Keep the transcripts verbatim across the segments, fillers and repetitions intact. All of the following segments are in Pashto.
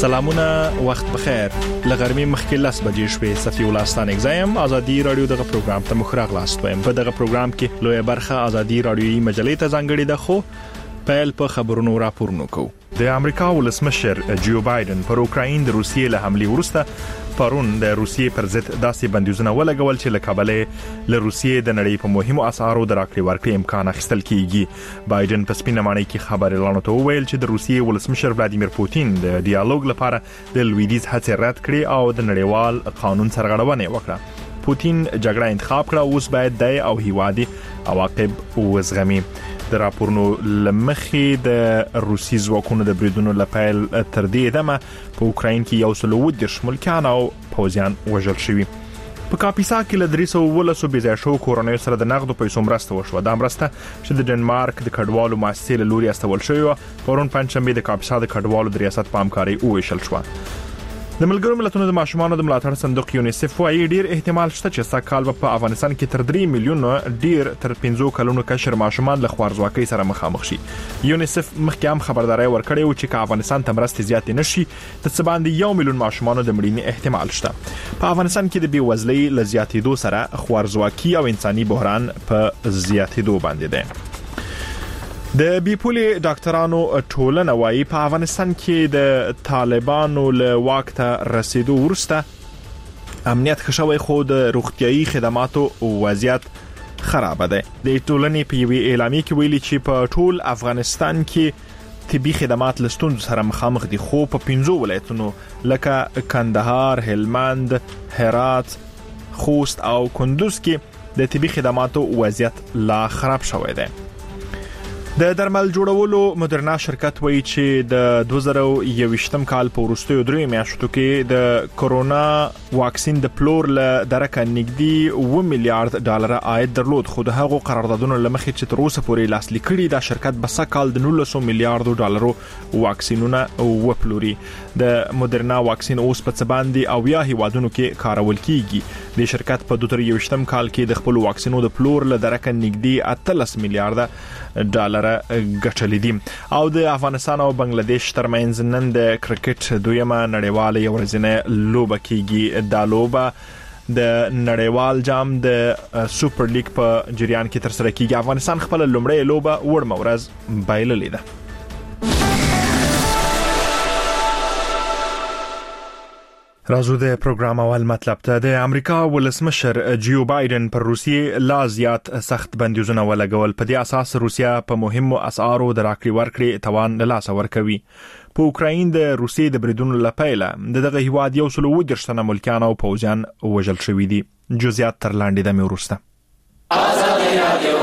سلامونه، وخت بخیر. لغرمې مخکې لاس بجې شوې. صفي الله ستانک زایم ازادي رادیو دغه پروګرام ته مخراغ لاست وایم. په دغه پروګرام کې لوی برخه ازادي رادیوي مجلې ته ځانګړې ده، خو پیل په خبرونو راپورونو کو. د امریکا ولسمشر جو بایدن پر اوکراین د روسیې له حملې وروسته پرون د روسیې پر ضد داسې بندیزونه ولګول چې له کابل له روسیې د نړۍ په مهمو اسعارو د راکړې ورکړې امکان اخیستل کیږي. بایدن په سپینه ماڼۍ کې خبري اعلان وویل چې د روسیې ولسمشر ولادیمیر پوتین د ډیالوګ لپاره د لویدیز هڅې رد کړې او د نړیوال قانون سرغړونه وکړه. پوتین جګړه انتخاب کړه، اوس باید د او هیوادي عواقب وزغمي. د راپورنو لمخې د روسي ځواکونو د بریدونو لپاره تر دې دمه په اوکراین کې یو سل ودرش ملکان او پوځیان وژل شوي. په کاپیسا کې له درې سوه ولسو بېځایه شو کورنیو سره د نغدو پیسو مرسته وشوه. دا مرسته چې د ډنمارک د کډوالو مؤسسې له لوري استول شوې وه، پرون پنځشنبه د کاپیسا د کډوالو د ریاست په همکارۍ وویشل شوه. د ملګرو ملتونو د ماشومانو د ملاتړ صندوق یونیسف وايي ډیر احتمال شته چې سږ کال په افغانستان کې تر درې میلیونه ډیر تر پنځه کلونو کشر ماشومان له خوارځواکۍ سره مخامخ شي. یونیسف مخکې هم خبرداري ورکړې و چې افغانستان ته مرستې زیاتې نشي د څه باندې یو میلیون ماشومانو د مړینې احتمال شته. په افغانستان کې د بیوزلۍ له زیاتېدو سره خوارځواکي او انساني بحران په زیاتېدو باندې ده. د بیپولي ډاکټرانو ټولنه وايي په افغانستان کې د طالبانو له واک ته رسیدو وروسته امنیت ښه شوی، خو د روغتيایي خدماتو وضعیت خراب ده. د ټولنې په یوې اعلامیه کې ویلي چې په ټول افغانستان کې طبي خدمات له ستونزو سره مخامخ دي، خو په پنځو ولایتونو لکه کندهار، هلمند، هرات، خوست او کندوز کې د طبي خدماتو وضعیت لا خراب شوی دی. د درمل جوړولو مدرنا شرکت وایي چې د دوه زره یوویشتم کال په وروستیو درې میاشتو کې د کورونا واکسین د پلور له درکه نږدې اوه میلیارډ ډالر عاید درلود، خو د هغو قراردادونو لمخې چې تر اوسه پورې لاسلیک کړي دا شرکت به سږ کال د نولس میلیارډ ډالرو واکسینونه وپلوري. د مدرنا واکسین اوس په څه باندې او یا هیوادونو کې کارول کیږي. د شرکت په دوه زره یوویشتم کال کې د خپل واکسینو د پلور له درکه نږدې اتلس میلیارډ ډالر ګټلې دي. او د افغانستان او بنگلاديش ترمنځ نن د کرکټ دویمه نړیواله ورځنۍ لوبه کیږي. دا لوبه د نړیوال جام د سوپر لیګ په جریان کې تر سره کیږي. افغانستان خپل لومړی لوبه وړمه ورځ بایللې ده. راځو د پروګرام اول مطلب ته. د امریکا ولسمشر جو بایدن پر روسیې لا زیات سخت بندیزونه ولګول. په دې اساس روسیا په مهمو اسعارو د راکړې ورکړې توان له لاسه ورکوي. په اوکراین د روسیې د بریدونو لپاره دغه هیواد یو سل ودرش تنه ملکان او پوځیان وژل شوي دي. جزئیات تر لاندې د مې ورسته. ازادي رادیو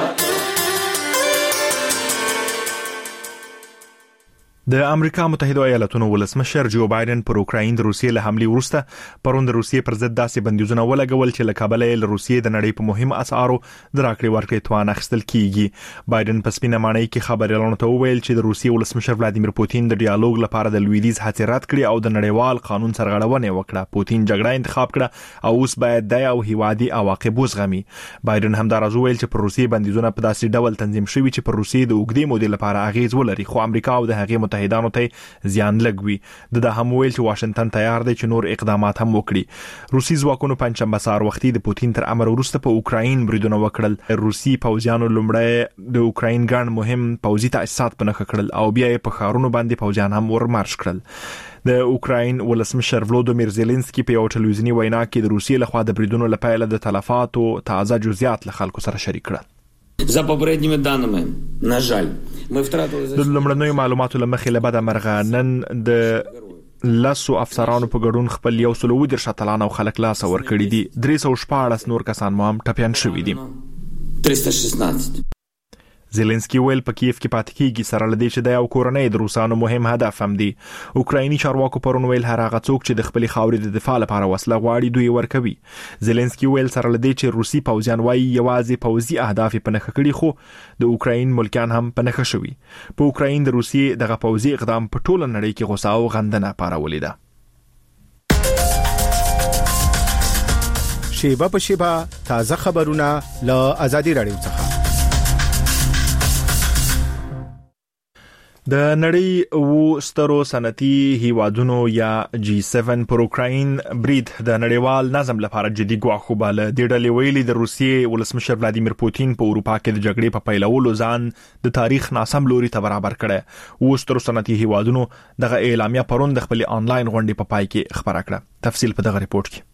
د امریکا متحده ایالاتونو ولسمشر جو بایدن پر اوکراین د روسیې له حملې وروسته پرون د روسیې پر ضد داسې بندیزونه ولګول چې له کابل له روسیې د نړۍ په مهم اسعارو د راکړې ورکړې توان اخیستل کیږي. بایدن په سپینه ماڼۍ کې خبري اعلان وویل چې د روسیې ولسمشر ولادیمیر پوتین د ډیالوګ لپاره د لویدیز هڅې رد کړې او د نړیوال قانون سرغړونه وکړه. پوتین جګړه انتخاب کړه او اوس باید د او هیوادي عواقب وزغمي. بایدن همدارز وویل چې پر روسیې بندیزونه په داسې ډول تنظیم شوي چې پر روسیې د اوږدې مودې لپاره اغیز ولري، خو امریکا او د هغې متحدانو ته زیان لګوي. د ده هم ویل چې واشنگټن تیار دی چې نور اقدامات هم وکړي. روسي ځواکونو پنځشنبه سهار وختي د پوتین تر امر وروسته په اوکراین بریدونه وکړل. روسي پوځیانو لومړی د اوکراین ګڼ مهم پوځي تاسیسات په نښه کړل او بیا یې په ښارونو باندې پوځیان هم ورمارش کړل. د اوکراین ولسمشر ولودیمیر زيلنسکي په یو ټلویزیوني وینا کې د روسیې لخوا د بریدونو لپاره د تلفاتو تازه جزئیات له خلکو سره شریک کړل. За попередніми даними, на жаль, ми втратили د لومړنیو معلوماتو لمخې له بده مرغه نن د لاسو افسرانو په ګډون خپل یو سل ودرش اتلان او خلک لاس ورکړي دي. درې سوه شپاړس نور کسان مو هم ټپیان شوي دي. ترسته ششناست زيلنسکي ویل په کیف کې پاتې کیږي سره لدې چې د یو کورنۍ د روسانو مهم هدف هم دی. اوکرایني چارواکو پرون ویل هر هغه څوک چې د خپل خاورې د دفاع لپاره وسله غواړي دوی ورکوي. زيلنسکي ویل سره لدې چې روسي پوځیان وايي یوازې پوځي اهداف په نښه کړي، خو د اوکراین ملکان هم په نښه شوي. په اوکراین د روسیې دغه پوځي اقدام په ټوله نړۍ کې غوسه او غندنه پارولې ده. شیبه په شیبه تازه خبرونه له ازادي رادیو څخه. د نړۍ و سترو صنعتي هیوادونو یا جی سیون پر اوکراین برید د نړیوال نظم لپاره جدي ګواښ وباله. د ډلې ویلي د روسیې ولسمشر ولادیمیر پوتین په اروپا کې د جګړې په پیلولو ځان د تاریخ ناسم لوري ته برابر کړي. و سترو صنعتي هیوادونو دغه اعلامیه پرون د خپل آنلاین غونډې په پای کې خبره کړه. تفصیل په دغه ریپورت کې.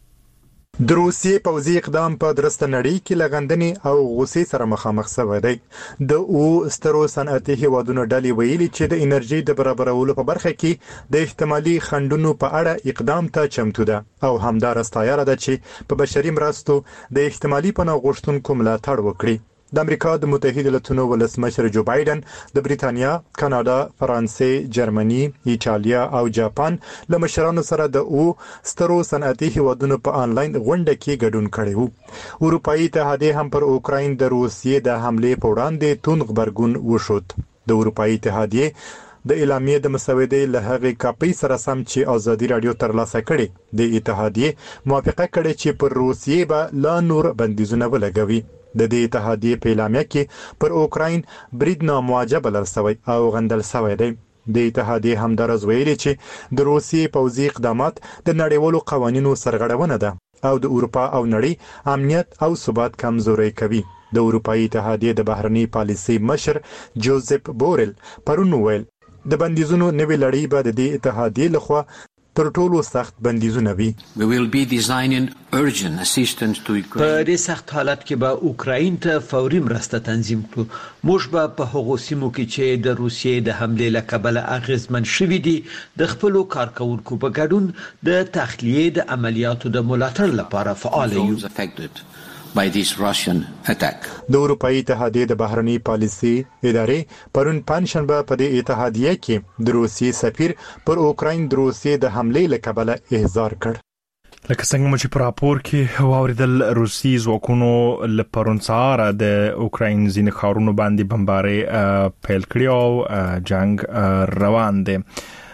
د روسیې پوځي اقدام په درسته نړۍ کې لغندنې او غوسې سره مخامخ شوی دی. د او سترو صنعتي هیوادونو ډلې ویلي چې د انرژي د برابرولو په برخه کې د احتمالي خنډونو په اړه اقدام ته چمتو ده او همدار استایره ده چې په بشري مرستو د احتمالي پناه غوښتونکو ملاتړ وکړي. د امریکا د متحده ایالاتونو ولسمشر جو بایدن د بریتانیا، کاناډا، فرانسې، جرمني، ایټالیا او جاپان له مشرانو سره د او سترو صنعتي هیوادونو په آنلاین غونډه کې ګډون کړی وو. اروپאי اتحادیه هم پر اوکراین د روسیې د حمله په وړاندې توند غبرګون وښود. د اروپאי اتحادیه د اعلامیې د مسودې له هغې کاپي سره سم چې ازادي رادیو ترلاسه کړي د اتحادیه موافقه کړې چې پر روسیې به لا نور بندیزونه ولګوي. د دې اتحادیه په اعلامیه کې پر اوکراین برید نامواجه بلل شوی او غندل شوی دی. د اتحادیه همدارز ویلي چې د روسیې پوځي اقدامات د نړیوالو قوانینو سرغړونه ده او د اروپا او نړۍ امنیت او ثبات کمزوري کوي. د اروپאי اتحادیه د بهرنی پالیسي مشر جوزف بورل پرون ویل د بندیزونو نوې لړۍ به د دې اتحادیه لخوا تر ټولو سخت بندیزونه وي. We will be designing urgent assistance to Ukraine. په دې سخت حالت کې به اوکراین ته فوري مرسته تنظیم کړو. موږ به په هغو سیمو کې چې د روسیې د حمله له کبله اغیزمن شوي دي د خپلو کارکونکو په ګډون د تخلیې د عملیاتو د ملاتړ لپاره فعال یو. by this Russian attack. د اروپאי اتحادیه د بهرنی پالیسي ادارې پرون پنځشنبه په دې اتحادیه کې د روسیې سفیر پر اوکراین د روسیې د حمله له کبله احضار کړ. لکه څنګه مو چې په راپور کې واوریدل، روسي ځواکونو له پرون سهار د اوکراین ځینې ښارونو باندې بمبارۍ پیل کړې او جنگ روان دی.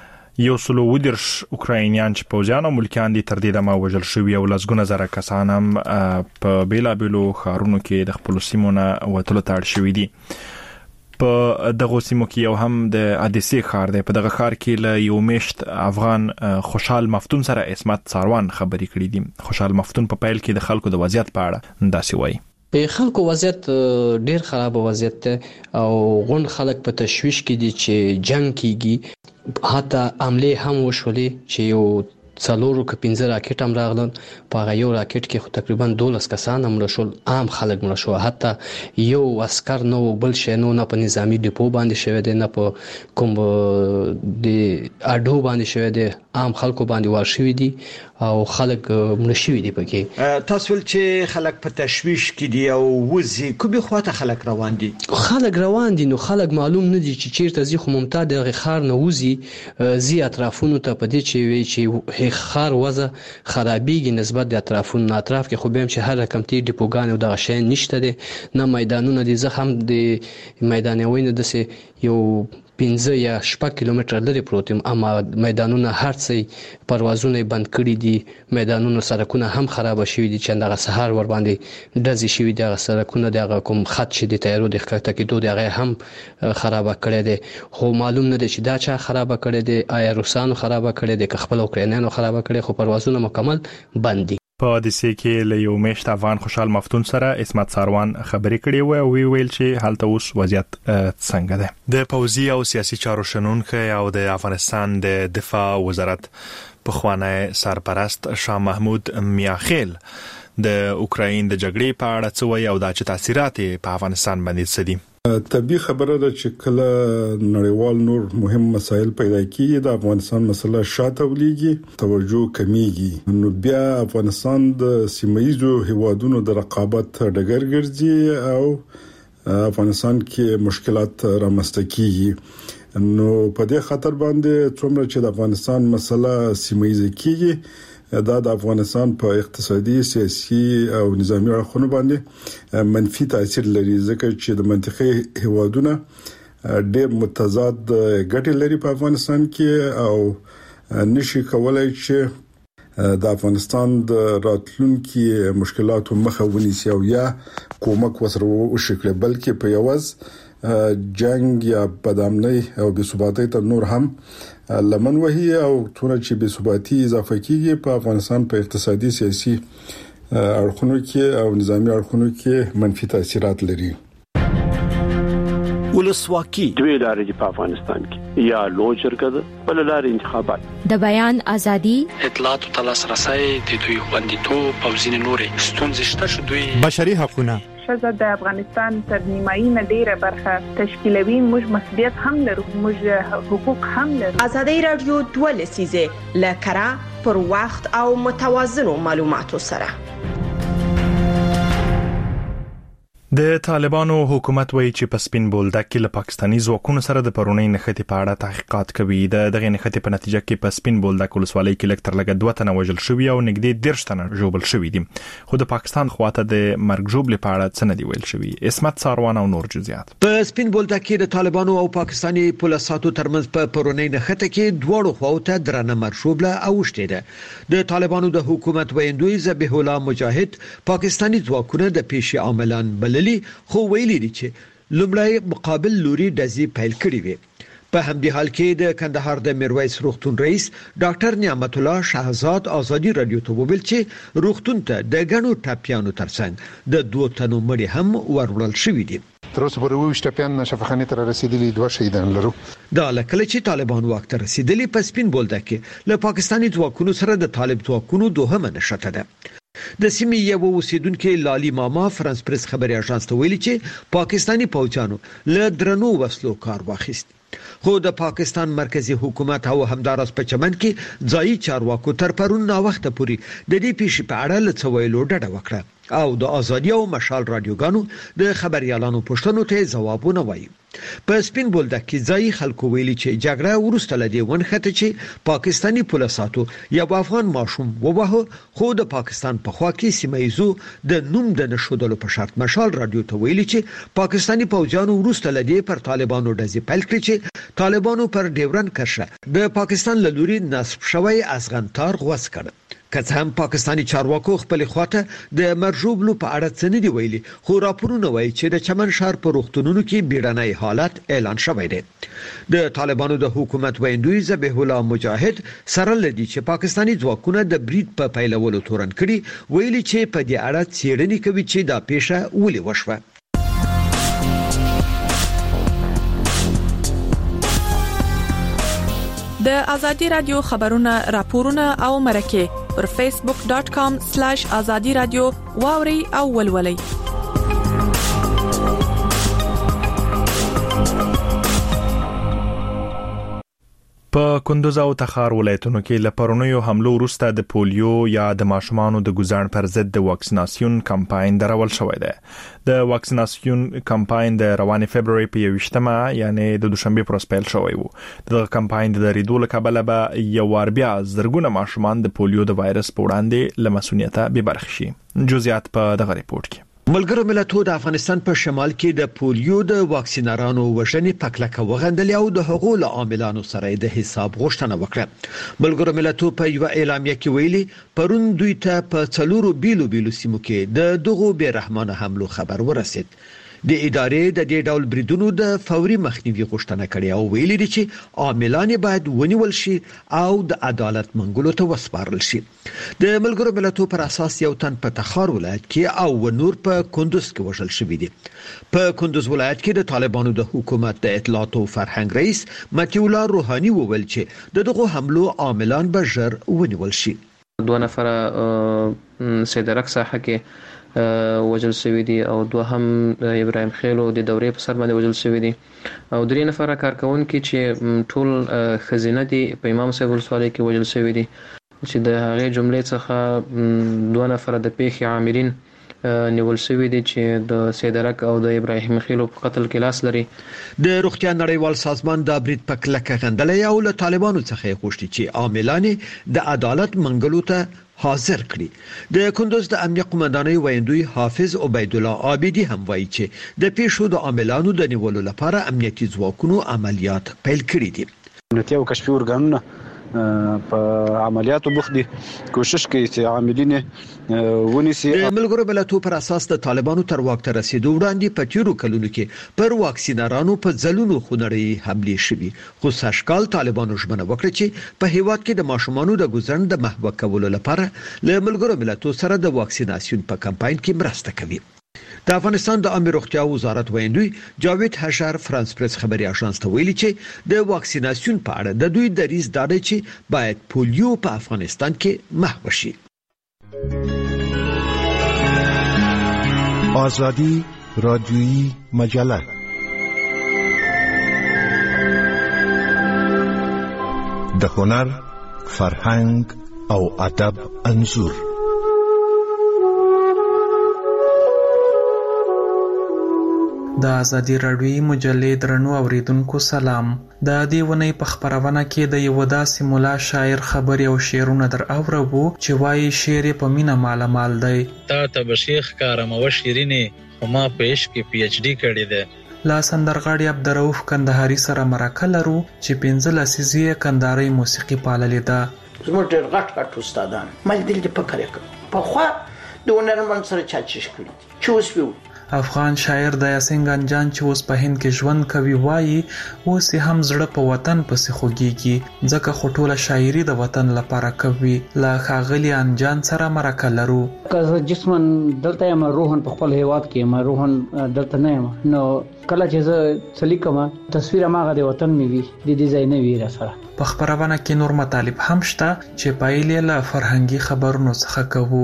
یو سلو ودرش اوکراینیان چې پوځیان او ملکیان دي تر دې دمه وژل شوي او لسګونه زره کسان هم په بیلابیلو ښارونو کې د خپلو سیمو نه وتلو ته اړ شوي دي. په دغه سیمو کې یو هم د اډیسي ښار دی. په دغه ښار کې له یو میشت افغان خوشحال مفتون سره اسمت ساروان خبرې کړې دي. خوشحال مفتون په پیل کې د خلکو د وضعیت په اړه داسې وایي. په خلکو وضعیت ډیر خراب وضعیت او غون خلک په تشویش کې دي چې جنگ کیږي. حتی عمله هم وشولې چې یو څلورو ک پنځه راکټ هم راغلل. په یو راکټ کې خو تقریبا دولس کسان هم مړ شول، عام خلک مړ شو. حتی یو عسكر نو بل شي نو نه په نظامی ډیپو باندې شوی دی، نه په کوم د اډو باندې شوی دی، عام خلکو باندې وار شوی دي او خلک مړ شوی دي. پکې تاسو ول چې خلک په تشویش کې دي او وزي کومه خواته خلک روان دي. خلک روان دي نو خلک معلوم نه دي چې چیرته زی خو ممتاز د خار نه وزي زی اطرافونو ته پدې چې وی چې خار وزه خرابېږي نسبت د اطرافونو اطراف کې. خو به هم چې هر رقم تی ډیپوګان او د شین نشته دي، نه میدانونه دي. زه هم د میدان وینې د یو پنځه یا شپږ کیلومتر لري پروت یم، اما میدانونه هر څه پروازونه بند کړي دي. میدانونو سرکونه هم خراب شوي دي چې دغه سهار ور باندې دزي شوي دي. هغه سرکونه دغه کوم خط چې د تیارو د ښکته کې دوه دغه هم خراب کړي دي. خو معلوم نه دي چې دا چا خراب کړي دي، آیا روسانو خراب کړي دي که خپل اوکراینانو خراب کړي. خو پروازونه مکمل بند دي. په حادثه کې له یو میشت افغان خوشحال مفتون سره اسمت ساروان خبرې کړې و او وی ویل چې حالت اوس وضعیت څنګه ده. د پوځي او سیاسي چارو شنونکي او د افغانستان د دفاع وزارت پخوانی سرپرست شاه محمود میاخیل د اوکراین د جګړې په اړه څه وایي او دا چې تاثیرات په افغانستان باندې څه دي. طبي خبره ده چې کله نړیوال نور مهم مسایل پیدا کیږي د افغانستان مسله شاته ولېږي، توجه کمیږي، نو بیا افغانستان د سیمایي هیوادونو د رقابت ډګر ګرځي او افغانستان کې مشکلات رامنځته کیږي. نو په دې خاطر باندې څومره چې د افغانستان مسله سیمایي کیږي دا د افغانستان په اقتصادي، سیاسي او نظامی اړخونو باندې منفي تاثیر لري، ځکه چې د منطقي هیوادونو ډېر متضاد ګټې لري په افغانستان کې او نشي کولای چې د افغانستان د راتلونکو مشکلاتو مخه ونیسي او یا کومک وسره وشکړي، بلکې په یوز جنگ یا بدامنۍ او بې ثباتۍ ته نور هم لمن وهي او څونه چې بې ثباتي اضافه کیږي په افغانستان په اقتصادي سیاسي اړخونو کې او نظامی اړخونو کې منفي تاثیرات لري. ولسواکي دوی لارې په افغانستان کې یا لوی شرکت بل لارې انتخابات د بیان ازادي اطلاعات او تلاسرسي د دوی خوندیتوب او ځینې نورې ستونزې شته شو دوی بشري حقوقونه شزه د افغانستان تر نیمایي نه ډیره برخه تشکیلوي موږ مسؤلیت هم لرو موږ حقوق هم لرو. ازادي رادیو دوه لسیزه لکرا پر وخت او متوازنو معلوماتو سره. د طالبانو حکومت وایي چې په سپین بولدک کې له پاکستاني ځواکونو سره د پرونی نښتې په اړه تحقیقات کوي. د دغه نښتې په نتیجه کې په سپین بولدک ولسوالۍ کې لږ تر لږه دوه تنه وژل شوي او نږدې دېرش تنه ژوبل شوي دي. خو د پاکستان خواته د مرګ ژوبلې په اړه څه نه دی ویل شوي. اسمت ساروان او نور جزئیات. په سپین بولدک کې د طالبانو او پاکستاني پولیسو ترمنځ په پرونی نښتې کې دواړو خواو ته درنه مرګ ژوبله اوښتې ده. د طالبانو د حکومت ویندوی ذبیح الله مجاهد پاکستاني ځواکونه د پیشي عاملان بللي خو ویلي دي چې لومړی مقابل لوري دزي پیل کړی وي. په همدې حال کې د کندهار د میرویس روغتون رئیس ډاکټر نعمت الله شهزاد ازادي رادیو ته وویل چې روغتون ته د غنو ټاپیانو ترڅنګ د دوه تنو مړي هم ورول شوې دي. تر اوسه پورې وښه ټاپیان شفاخانه تر رسیدلي دوه شهیدان لرو. دا لکه چې طالبان وخت ته رسیدلي په سپین بولدک کې له پاکستاني ځواکونو سره د طالب ځواکونو دوهمه نشته ده. د سیمې یو اوسیدونکو لالی ماما فرانس پریس خبري اژانس ته ویلي چې پاکستاني پوځیانو له درنو وسلو کار واخیست. خو د پاکستان مرکزی حکومت او همدارس په چمن کې ځایي چارواکو تر پرون نا وخت پورې د دې پیښې په اړه لڅویلو ډډه وکړه او د ازادي او مشال رادیوګانو د خبريالانو پوښتنو ته ځوابونه وایي. په سپین بولدک کې ځایي خلکو ویلي چې جګړه ورسته لدی ونخته چې پاکستاني پولیسو یو افغان ماشوم ووهه خو د پاکستان په خوا کې سیمایزو د نوم د نشودلو په شرط مشال رادیو ته ویلي چې پاکستاني پوځیانو ورسته لدی پر طالبانو دزي پیل کړی چې طالبانو پر ډیورن کرښه د پاکستان لوري نصب شوی ازغنتار غوس کړ. که هم پاکستاني چارواکو خپل خواته د مرجوبلو په اړه څه نه دی ویلي خو راپورونه وایي چې د چمن شهر په روغتونونو کې بیړنۍ حالت اعلان شوی دی. د طالبانو د حکومت ویندوی ذبیح الله مجاهد سره لدی چې پاکستاني ځواکونه د برید په پیلولو تورن کړي ویلي چې په دې اړه څېړنې کوي چې دا پیښه ولې وشوه. د ازادي رادیو خبرونه راپورونه او مرکه پر فیسبوک ډاټ کام سلیش ازادي رادیو واوري او ولولي. په کندوز او تخار ولایتونو کې لپرونیو حملو وروسته د پولیو یا د ماشومانو د ګزان پر ضد د واکسیناسیون کمپاین درول شوی دی. د واکسیناسیون کمپاین د رواني فبرवरी په یوشتمه یعنی د دوشنبه پر سپیل شوی وو. د کمپاین د ریدو لکبله به یو ور بیا زرګونه ماشومان د پولیو د وایرس په وړاندې لمسونیته به برخه شي. جزئیات په دغه ریپورت کې. ملګرو ملتونو د افغانستان په شمال کې د پولیو د واکسینارانو وژنې پکلکه وغندل او د حقوقو عاملانو سره د حساب غوښتنه وکړه. ملګرو ملتونو په یو اعلامیه کې ویلي پرون دوی ته په څلورو بیلو بیلو سیمو کې د دغو بیرحمانه حملو خبر ورسید. د ادارې د دې ډول بریدونو د فوري مخنیوي غوښتنه کړې او ویلي دي چې عاملان باید ونیول شي او د عدالت منګولو ته وسپارل شي. د ملګرو ملتونو پر اساس یو تن په تخار ولایت کې او نور په کندوز کې وژل شوی دی. په کندوز ولایت کې د طالبانو د حکومت د اطلاعات او فرهنګ رئیس متي الله روحاني وویل چې دغه حملو عاملان به ژر ونیول شي. دوه نفر سیدرک ساحه کې وجل شوی دي او دوه هم ابراهيم خیلو د دورې په سر باندې وجل شوی دي او درې نفر کارکونکو چې ټول خزینه دي په امام صاحب ولسوالۍ کې وجل شوی دي چې د هغه جملې څخه دوه نفر د پیښې عاملین نیول شوی دي چې د سیدرک او د ابراهيم خیلو په قتل کې لاس لري. د روغتیا نړیوال سازمان د برید په کلکه غندلې او له طالبانو څخه غوښتي چې عاملان د عدالت منګلو ته حاضر کړي. د کندوز د امنیت قومندانۍ ویندوی حافظ عبید الله عابدی هم وایي چې د پیښو د عاملانو د نیولو لپاره امنیتي ځواکونو عملیات پیل کړي دي. امنیتي او کشفي ارګانونه په عملیاتو بوخت دي کوشش کوي چې عاملین ونیسي. د ملګرو ملتونو پر اساس د طالبانو تر واک ته رسیدو وړاندې په تیرو کلونو کې پر واکسینرانو په ځلونو خونړۍ حملې شوې، خو سږکال طالبانو ژمنه وکړه چې په هیواد کې د ماشومانو د ګزرن د محو کولو لپاره له ملګرو ملتونو سره د واکسیناسیون په کمپاین کې مرسته کوي. د افغانستان د عامه روغتیا وزارت ویاندوی جاوید حشر فرانس پریس خبري اژانس ته ویلي چې د واکسیناسیون په اړه د دوی دریځ دا دی چې باید پولیو په افغانستان کې محو شي. آزادی رادیویی مجله د هنر، فرهنګ او ادب انځور. د ازادي راډیویی مجلې درنو اوریدونکو سلام. د دې ونې په خبرونه کې د یو داسې مولا شاعر خبرې او شعرونه در اورو چې وایي شعر په مینا مال مال دی. تا ته بشیخ کارم او شیرینه خو ما په عشق کې پی ایچ ډی کړی دی. لا سندرغاړي عبدالرؤف کندهاري سره مرکه لرو چې پنځه لسیزې کندهاري موسیقي پاللې ده. زموږ ډېر غټ غټ استادان مل دل دې فکر وکړ په خو د هنرمند سره چا چش کړی چې اوس ویو. افغان شاعر د یاسین گنجان چې اوس په هند کې ژوند کوي وایي اوس هم زړه په وطن پسې خوږیږي ځکه خو ټوله شاعري د وطن لپاره کوي. لا ښاغلي انجان سره مرکه لرو. که جسمن دلته یم روحن په خپل هیواد کې یم روحن دلته نه یم نو کله چې زه سلیکم تصویر ماغه د وطن می وي د دې ځای نه وی را سره. په خبرونه کې نور مطالب هم شته چې پایلې له فرهنګي خبرونو څخه کوو.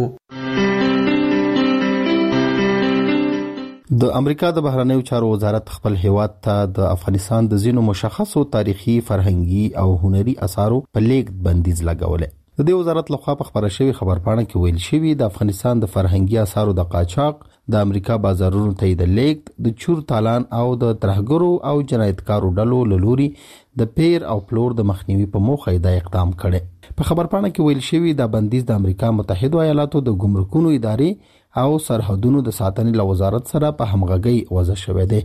د امریکا د بهرنیو چارو وزارت خپل هیواد ته د افغانستان د زینو مشخصو تاریخي، فرهنګي او هنري اثارو په لیږد بندیز لګولې. د دې وزارت لخوا په خبره شوی خبرپاڼه کې ویل شوی د افغانستان د فرهنګي اثارو د قاچاق، د امریکا بازارونو ته د لیږد، د چور تالان او د ترهګرو او جنایتکارو ډلو له لوري د پیر او پلور د مخنیوي په موخه دا اقدام کړي. په خبرپاڼه کې ویل شوی د بندیز د امریکا متحده ایالاتو د ګمرکونو ادارې او سرحدونو د ساتنې له وزارت سره په همغږۍ وضع شوی دی.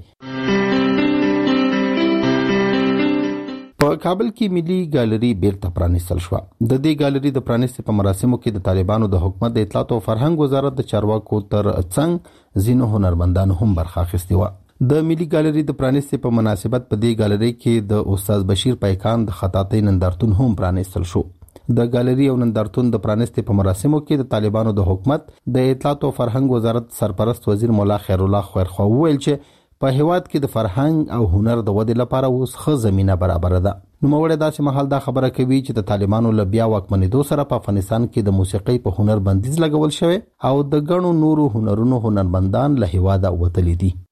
په کابل کې ملي ګالري بیرته پرانیستل شو. د دې ګالري د پرانیستې په مراسمو کې د طالبانو د حکومت د اطلاعات او فرهنګ وزارت د چارواکو تر څنګ ځینو هنرمندانو هم برخه اخیستې و. د ملي ګالري د پرانیستې په مناسبت په دې ګالري کې د استاد بشیر پیکان د خطاطۍ نندارتون هم پرانیستل شو. د ګالري او نندارتون د پرانیستې په مراسمو کې د طالبانو د حکومت د اطلاعات او فرهنګ وزارت سرپرست وزیر مولا خیر الله خیرخوا وویل چې په هیواد کې د فرهنګ او هنر د ودې لپاره اوس ښه زمينه برابر ده. نوموړی داسې مهال دا خبره کوي چې د طالبانو له بیا واکمنېدو سره په افغانستان کې د موسیقۍ په هنر بندیز لګول شوی او د ګڼو نورو هنرونو هنرمندان له هیواده وتلي دي.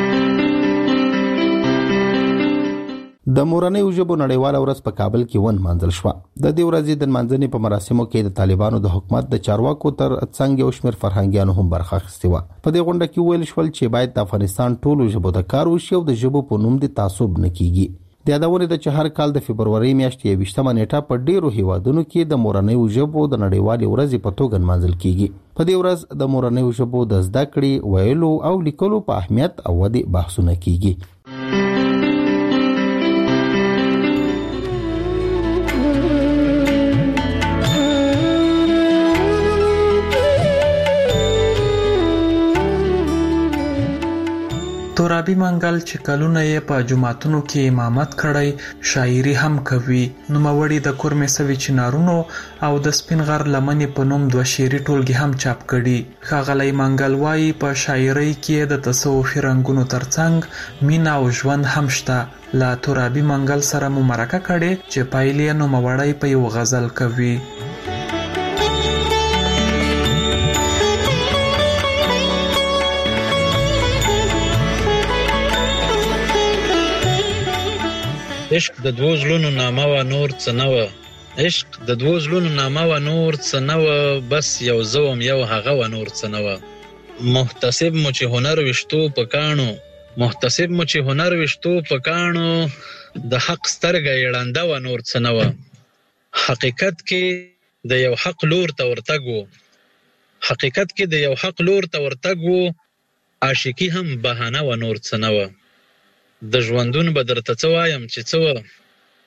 د مورنۍ ژبو نړیواله ورځ په کابل کې ونمانځل شوه. د دې ورځې د نمانځنې په مراسمو کې د طالبانو د حکومت د چارواکو تر څنګ یو شمېر فرهنګیانو هم برخه اخیستې وه. په دې غونډه کې ویل شول چې باید د افغانستان ټولو ژبو ته کار وشي او د ژبو په نوم د تعصب نه کیږي. د یادونې ده چې هر کال د فبرورۍ میاشتې یویشتمه نیټه په ډیرو هیوادونو کې د مورنۍ ژبو د نړیوالې ورځې په توګه نمانځل کیږي. په دې ورځ د مورنۍ ژبو د زده کړې، ویلو او لیکلو په اهمیت او ودې بحثونه کیږي. ترابي منګل چې کلونه یې په جماعتونو کې امامت کړی، شاعري هم کوي. نوموړي د کورمې سوي چنارونو او د سپین غر لمنې په نوم دوه شعري ټولګې هم چاپ کړي. ښاغلی منګل وایي په شاعرۍ کې د تصوفي رنګونو ترڅنګ مینه او ژوند هم شته. له ترابي منګل سره مو مرکه کړې چې پایلې نوموړی په یو غزل کوي. عشق د دوو زلونو نامه و نور څه نه و. عشق د دوو زلونو نامه و نور څه نه و، بس یو زوم یو هغه و نور څه نه و. محتسب مو چې هنر وشتو په کاڼو، محتسب مو چې هنر وشتو په کاڼو، د حق سترګه یې ړنده و نور څه نه و. حقیقت کې د یو حق لور ته ورتګ و، حقیقت کې د یو حق لور ته ورتګ و، عاشقي هم بهانه و نور څه نه و. د ژوندون به درته څه وایم چې څه و،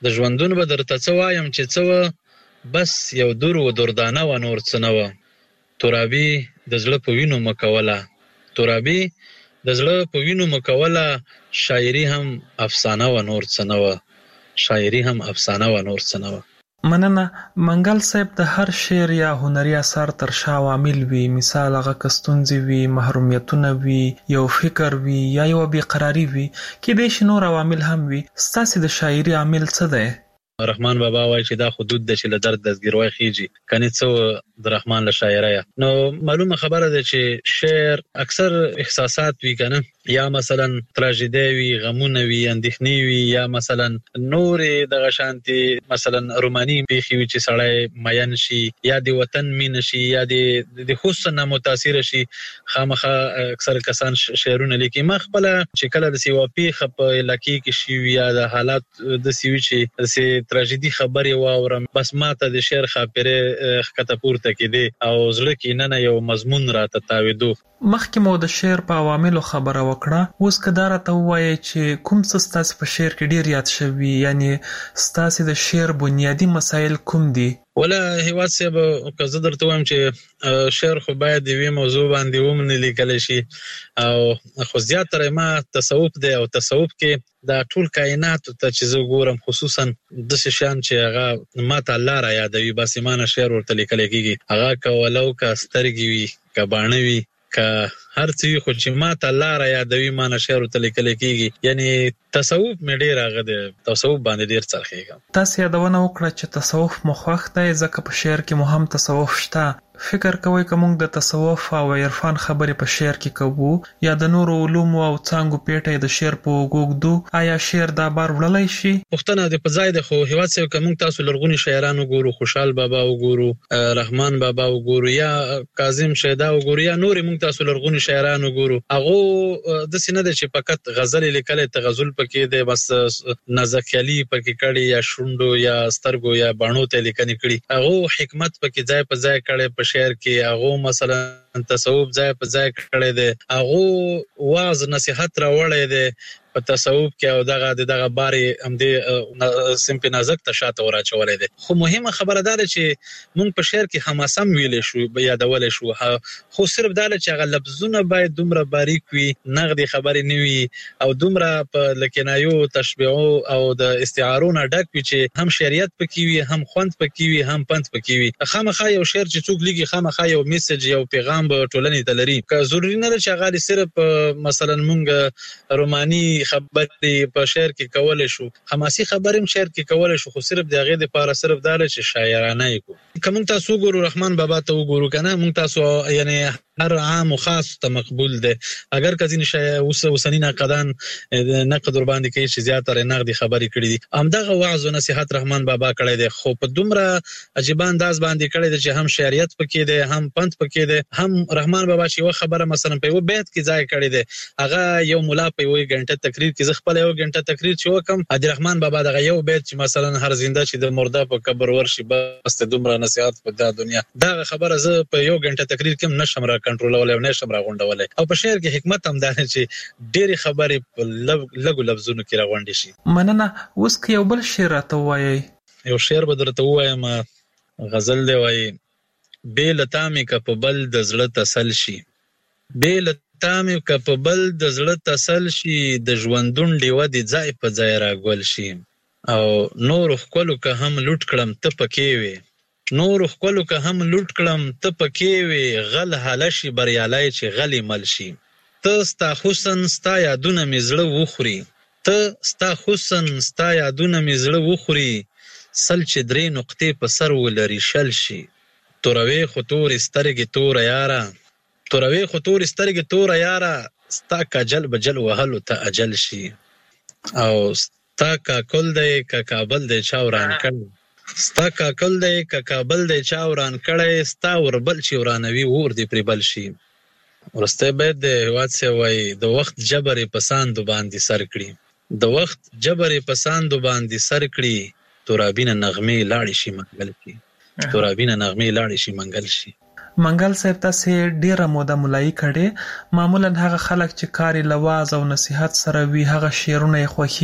د ژوندون به درته څه وایم چې څه بس یو دور و دردانه و نور څه نه وه. ترابي د زړه په وینو مکوله، ترابي د زړه په وینو مکوله، شاعري هم افسانه و نور څه نه وه، شاعري هم افسانه و نور څه نه وه. مننه. منګل صاحب د هر شعر یا هنري اثر تر شا عوامل وي، مثال هغه که ستونزې وي، محرومیتونه وي، یو فکر وي یا یو بېقراري وي، کیدای شي نور عوامل هم وي. ستاسې د شاعري عامل څه دی؟ رحمان بابا وایي چې دا حدود ده چې له درد دستګیروی خیږي، کنې څه د رحمان له شاعریه. نو معلومه خبره ده چې شعر اکثر احساسات وي کنه، یا مثلا تراژیدي وي، غمونه وي، اندېښنې وي، یا مثلا نورې دغه شانتي مثلا روماني پیښې وي چې سړی مین شي، یا د وطن مینه شي، یا د حسن نه متاثره شي. خامخا اکثر کسان شعرونه لیکي. ما خپله چې کله داسې یوه پیښه په علاقې کې شي وي یا د حالات داسې وي چې داسې تراژیدي خبرې واورم، بس ما ته د شعر خاطرې ښکته پورته کېدې او زړه کې نه نه یو مضمون راته تاوېدو. مخکې مو د شعر په عواملو خبره وکړه، اوس که دا راته ووایئ چې کوم څه ستاسې په شعر کې ډېر یاد شوي، یعنې ستاسې د شعر بنیادي مسایل کوم دي؟ ولا هیواد صاحب که زه درته وایم چې شعر خو باید د یوې موضوع باندې ومنې لیکلی شي، او خو زیاتره ما تصوف دی، او تصوف کې دا ټول کائناتو ته چې زه ګورم، خصوصا داسې شیان چې هغه ما ته الله را یادوي، بس ایمانه شعر ورته لیکلی کېږي. هغه که ولو که سترګې وي، که باڼه وي، که هر څه وي، خو چې ما ته الله را یادوي ما نه شعر ورته لیکلی کېږي. یعنې تصوف مې ډېر هغه دی، تصوف باندې ډېر څرخېږم. تاسې یادونه وکړه چې تصوف مو خوښ دی ځکه په شعر کې مو هم تصوف شته. فکر کوئ که موږ د تصوف او عرفان خبرې په شعر کې کوو، یا د نورو علومو او څانګو پیټی د شعر په اوږو ږدو، آیا شعر دا بار وړلی شي؟ پوښتنه د په ځای ده، خو هیواد صاحب که موږ تاسو لرغوني شاعران وګورو، خوشحال بابا وګورو، رحمان بابا وګورو، یا کاظم شیدا وګورو، یا نورې موږ تاسو لرغوني شاعران وګورو، هغو داسې نه ده چې فقط غزل لیکلی، تغزل پکې دی، بس نازکیالي پکې کړي، یا شونډو یا سترګو یا باڼو ته لیکنې کړي. هغو حکمت پکې ځای په ځای کړی په شعر کې، هغو مثلا تصوف ځای په ځای کړی دی، هغو واعظ نصیحت راوړی دی په تصوف کې، او دغه د دغه بارې همدې صنف نازک ته شاته وراچولی دی. خو مهمه خبره دا ده چې موږ په شعر کې حماسه هم ویلی شو، یادولی شو، خو صرف دا ده چې هغه لفظونه باید دومره باریک وي، نغدې خبرې نه وي، او دومره په له کنایو، تشبیهو او د استعارو نه ډک وي چې هم شعریت پکې وي، هم خوند پکې وي، هم پند پکې وي. خامخا یو شعر چې څوک لیکي، خامخا یو میسج، یو پیغام به ټولنې ته لري. که ضروري نه ده چې هغه صرف مثلا موږ روماني خبرې په شعر کې کولی شو، حماسي خبرې هم شعر کې کولی شو، خو صرف د هغې دپاره صرف دا ده چې شاعرانه یې کړو. که موږ تاسو وګورو، رحمان بابا ته وګورو که نه، موږ تاسو یعنې هر عام و خاص ته مقبول دی. اگر که ځینې اوسني ناقدان نقد ورباندې کوي چې زیاتره نقدي خبرې کړي دي، همدغه وعظ و نصیحت رحمان بابا کړی دی، خو په دومره عجیبه انداز باندې کړی دی چې هم شعریت پکې دی، هم پند پکې دی. هم رحمان بابا چې یوه خبره مثلا په یوه بیت کې ځای کړی دی، هغه یو ملا په یوه ګنټه تقریر کې، زه خپله یوه ګنټه تقریر چې وکړم، د رحمان بابا دغه یو بیت چې مثلا هر زنده چې د مرده په قبر ورشي، بس ته دومره نصیحت په دا دنیا، دغه خبره زه په یو ګنټه تقریر کې هم نشم را کنټرولولی او نشم را غونډولی. او په شعر کې حکمت هم دا دی چې ډېرې خبرې په لږو لفظونو کې را غونډې شي. مننه. اوس که یو بل شعر راته ووایئ. یو شعر به درته ووایم، غزل دی، وایي: بې له تا مې که په بل د زړه تسل شي، بې له تا مې که په بل د زړه تسل شي، د ژوندون ډیوه دې ځای په ځای راګول شي، او نورو ښکلو که هم لوټ کړم ته پکې وې، نورو ښکلو که هم لوټ کړم ته پکې وې، غل حاله شي بریالی چې غلې مل شي، ته ستا حسن ستا یادونه مې زړه وخوري، ته ستا حسن ستا یادونه مې زړه وخوري، سل چې درې نقطې په سر ولري شل شي، توروې خو تورې سترګې توره یاره، توروې خو تورې سترګې توره یاره، ستا کاجل به جل وهلو ته اجل شي، او ستا کاکل دی که کابل دی چا وران کړی، ستا کاکل دی که کابل دی چا وران کړی، ستا وربل چې ورانوي اور دې پرې بل شي. وروستی بیت د هیواد صاحب وایي: د وخت جبر یې په ساندو باندې سر کړي، د وخت جبر یې په ساندو باندې سر کړي، تورابینه نغمې لاړې شي منګل شي، تورابینه نغمې لاړې شي منګل شي. منګل صاحب تاسو ډیره موده مولایي کړي، معمولا هغه خلک چې کار لواز او نصيحت سره وی هغه شعرونه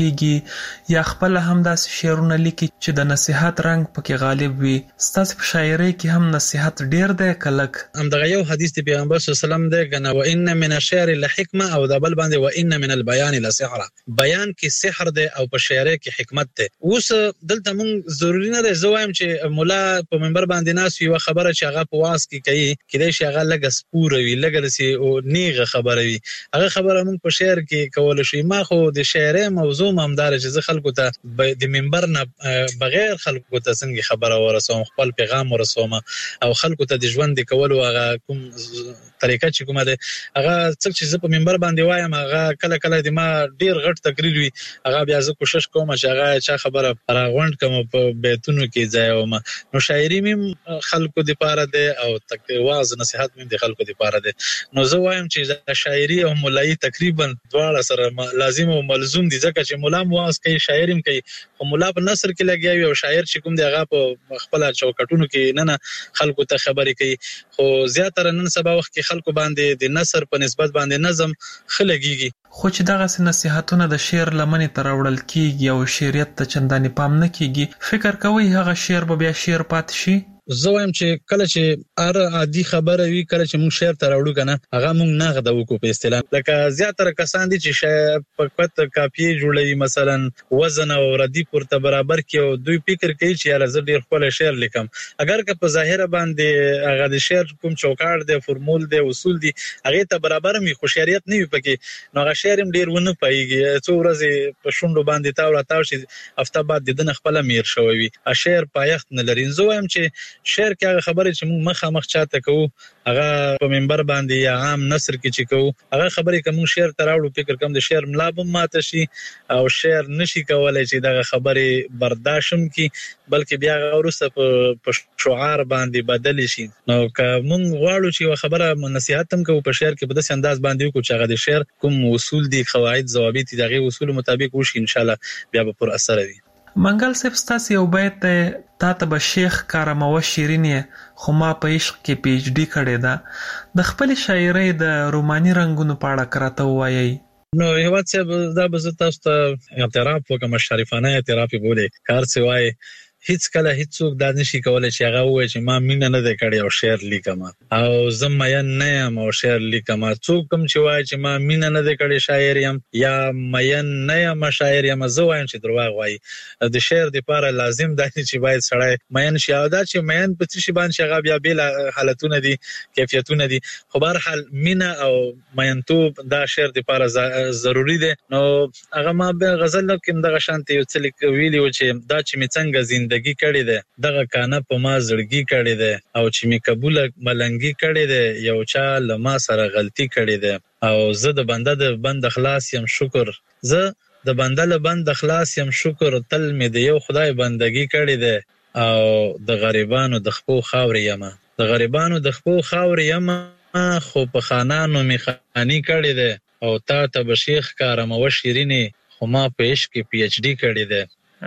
خوښيږي یا خپل هم داسې شعرونه لیکي چې د نصيحت رنگ پکې غالب وي. ستاسو په شاعرۍ کې هم نصيحت ډیر دی کلک؟ همدغه یو حدیث دی پیغمبر صلی الله علیه وسلم دی کنه، وان من الشعر لحکمه، او د بل باندې وان من البيان لسحر. بیان کې سحر دی او په شاعرۍ کې حکمت دی. اوس دلته مونږ ضروري نه دی زوایم چې مولا په منبر باندې ناس یو خبره چې هغه په واس کې کوي کله چې هغه لګ سپور وي لګ لسی او نیغه خبره وي، هغه خبره موږ په شعر کې کول شي. ما خو د شعري موضوع ممدار چې زه خلکو ته د منبر نه بغیر خلکو ته څنګه خبره ورسوم، خپل پیغام ورسوم او خلکو ته د ژوند کول هغه کوم طریقه چې کومه ده هغه څه چې زه په منبر باندې وایم هغه کله کله د ما ډیر غټ تقریر وي، هغه بیا زه کوشش کوم چې هغه چا خبره راغونډ کوم په بیتونو کې ځای وم. نو شاعري مې خلکو د پاره ده او واعظ نصيحت مې د خلکو لپاره ده. نو زه وایم چې شاعري او مولایي تقریبا دواړه سره لازم او ملزوم دي، ځکه چې مولا واعظ کوي شاعر هم کوي، خو مولا په نثر کې لګیاوي او شاعر چې کوم دی هغه په خپل چوکټونو کې نه نه خلکو ته خبرې کوي. خو زیاتره نن سبا وخت کې خلکو باندې د نثر په نسبت باندې نظم خلګيږي. خو چې دغه نصيحتونه د شعر لمنې ته راوړل کیږي او شعریت ته چندانې پام نه کیږي، فکر کوي هغه شعر به بیا شعر پات شي؟ زه وایم چې کله چې ار عادي خبره وي، کله چې موږ شعر ته راوړو کنه هغه موږ نه غدا وکړو په اصطلاح. لکه زیاتره کسان دي چې شعر په پت کاپی جوړوي، مثلا وزن او ردیف ورته برابر کړي او دوی فکر کوي چې یاره زه ډیر خپل شعر لیکم، اگر که په ظاهر باندې هغه د شعر کوم چوکاټ دی، فرمول دی، اصول دي، هغه ته برابر می خوشحالیت نه وي پکې، نو هغه شعر هم ډیر ونه پایږي. څو ورځې په شونډو باندې تا ورته شي هفته بعد د دنه خپل میر شوی وي، شعر پایښت نه لري. زه وایم چې شعر کې هغه خبرې چې موږ مخه مخ چاته کوو هغه په منبر باندې یا عام نثر کې چې کوو هغه خبرې کوم شعر ته راوړو، فکر کوم د شعر ملابم ماته شي او شعر نشي کولای چې دغه خبرې برداشتم کی، بلکې بیا ورسته په شعار باندې بدل شي. نو که موږ غواړو چې خبره نصيحت هم کوو په شعر کې په داسې انداز باندې وکړو چې هغه د شعر کوم اصول دي، قواعد، ضوابط دغه اصول مطابق وشي، ان شاء الله بیا به پر اثر وي. منګل صاحب ستاسو یو بیت تا ته به شیخ کارمو شیرینې خو ما په عشق کې پی ایچ ډی کړې ده، د خپل شاعرۍ د روماني رنگونو په اړه کراته وایي؟ نو هیواد صاحب دا به زه تاسو ته اعتراف وکم، شریفانه اعتراف بوله کار څه وایي. هیڅ کله هیڅوک دا نشي کولای چې هغه وایي چې ما مینه نه ده کړې او شعر لیکم او زه مین نه یم او شعر لیکم. څوک کوم چې وایي چې ما مینه نه ده کړې شاعر یم یا مین نه یم شاعر یم، زه وایم چې دروغ وایي. د شعر لپاره لازم دی چې باید سړی مین شي، او دا چې مین په څه شي باندې هغه بیا بیل حالتونه دي، کیفیتونه دي، خو بهر حال مینه او مینتوب دا شعر لپاره ضروری دی. نو هغه ما به غزل کې دغه شانتي یو څه ویلی و چې دا چې می څنګه زندگی زندگی کړی ده، دغه کانه په ما زړګي کړی ده، او چې می قبول ملنګي کړی ده، یو چا لما سره غلطي کړی ده، او زه د بنده د بند خلاص یم شکر، زه د بنده له بند خلاص یم شکر، تل می د یو خدای بندگی کړی ده، او د غریبانو د خپو خاورې یم، د غریبانو د خپو خاورې یم، خو په خانانو می خانی کړی ده، او تا ته به شیخ کارمو شیرینې خو ما په عشق کې پی ایچ ډی کړی ده.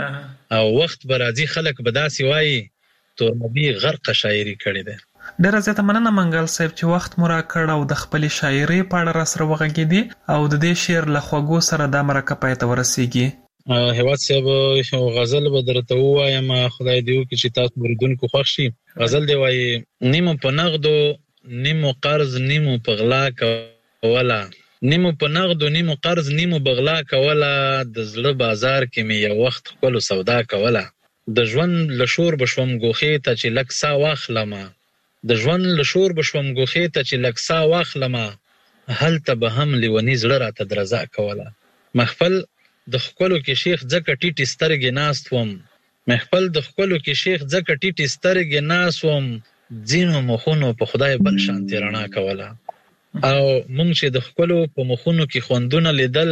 او وخت به راځي خلک به داسې وایي تورمبي غرق شاعري کړې ده. ډېره زیاته مننه منګل صاحب چې وخت مو راکړ او د خپلې شاعرۍ په اړه راسره وغږېدې او د دې شعر له خوږو سره دا مرکه پای ته ورسیږي. هیواد صاحب یو غزل به درته ووایم، خدای دې وکړي چې تاسو مریدونکو خوښ شي. غزل دی وایي: نیمو په نغدو نیمو قرض نیمو په غلا کوله، نیمو په نغدو نیمو قرض نیمو بغلا کوله، د زړه بازار کې مې یو وخت خپلو سودا کوله، د ژوند له شور به شوم ګوښې ته چې لږ ساه واخلمه، د ژوند له شور به شوم ګوښې ته چې لږ ساه واخلمه، هلته به هم لیوني زړه راته درزا کوله. محفل د ښکلو کې شیخ ځکه ټیټې سترګې ناست وم، محفل د ښکلو کې شیخ ځکه ټیټې سترګې ناست وم، ځینو مخونو په خدای بل شانتې رڼا کوله. او مونږ چې د خپلو په مخونو کې خوندونه لیدل،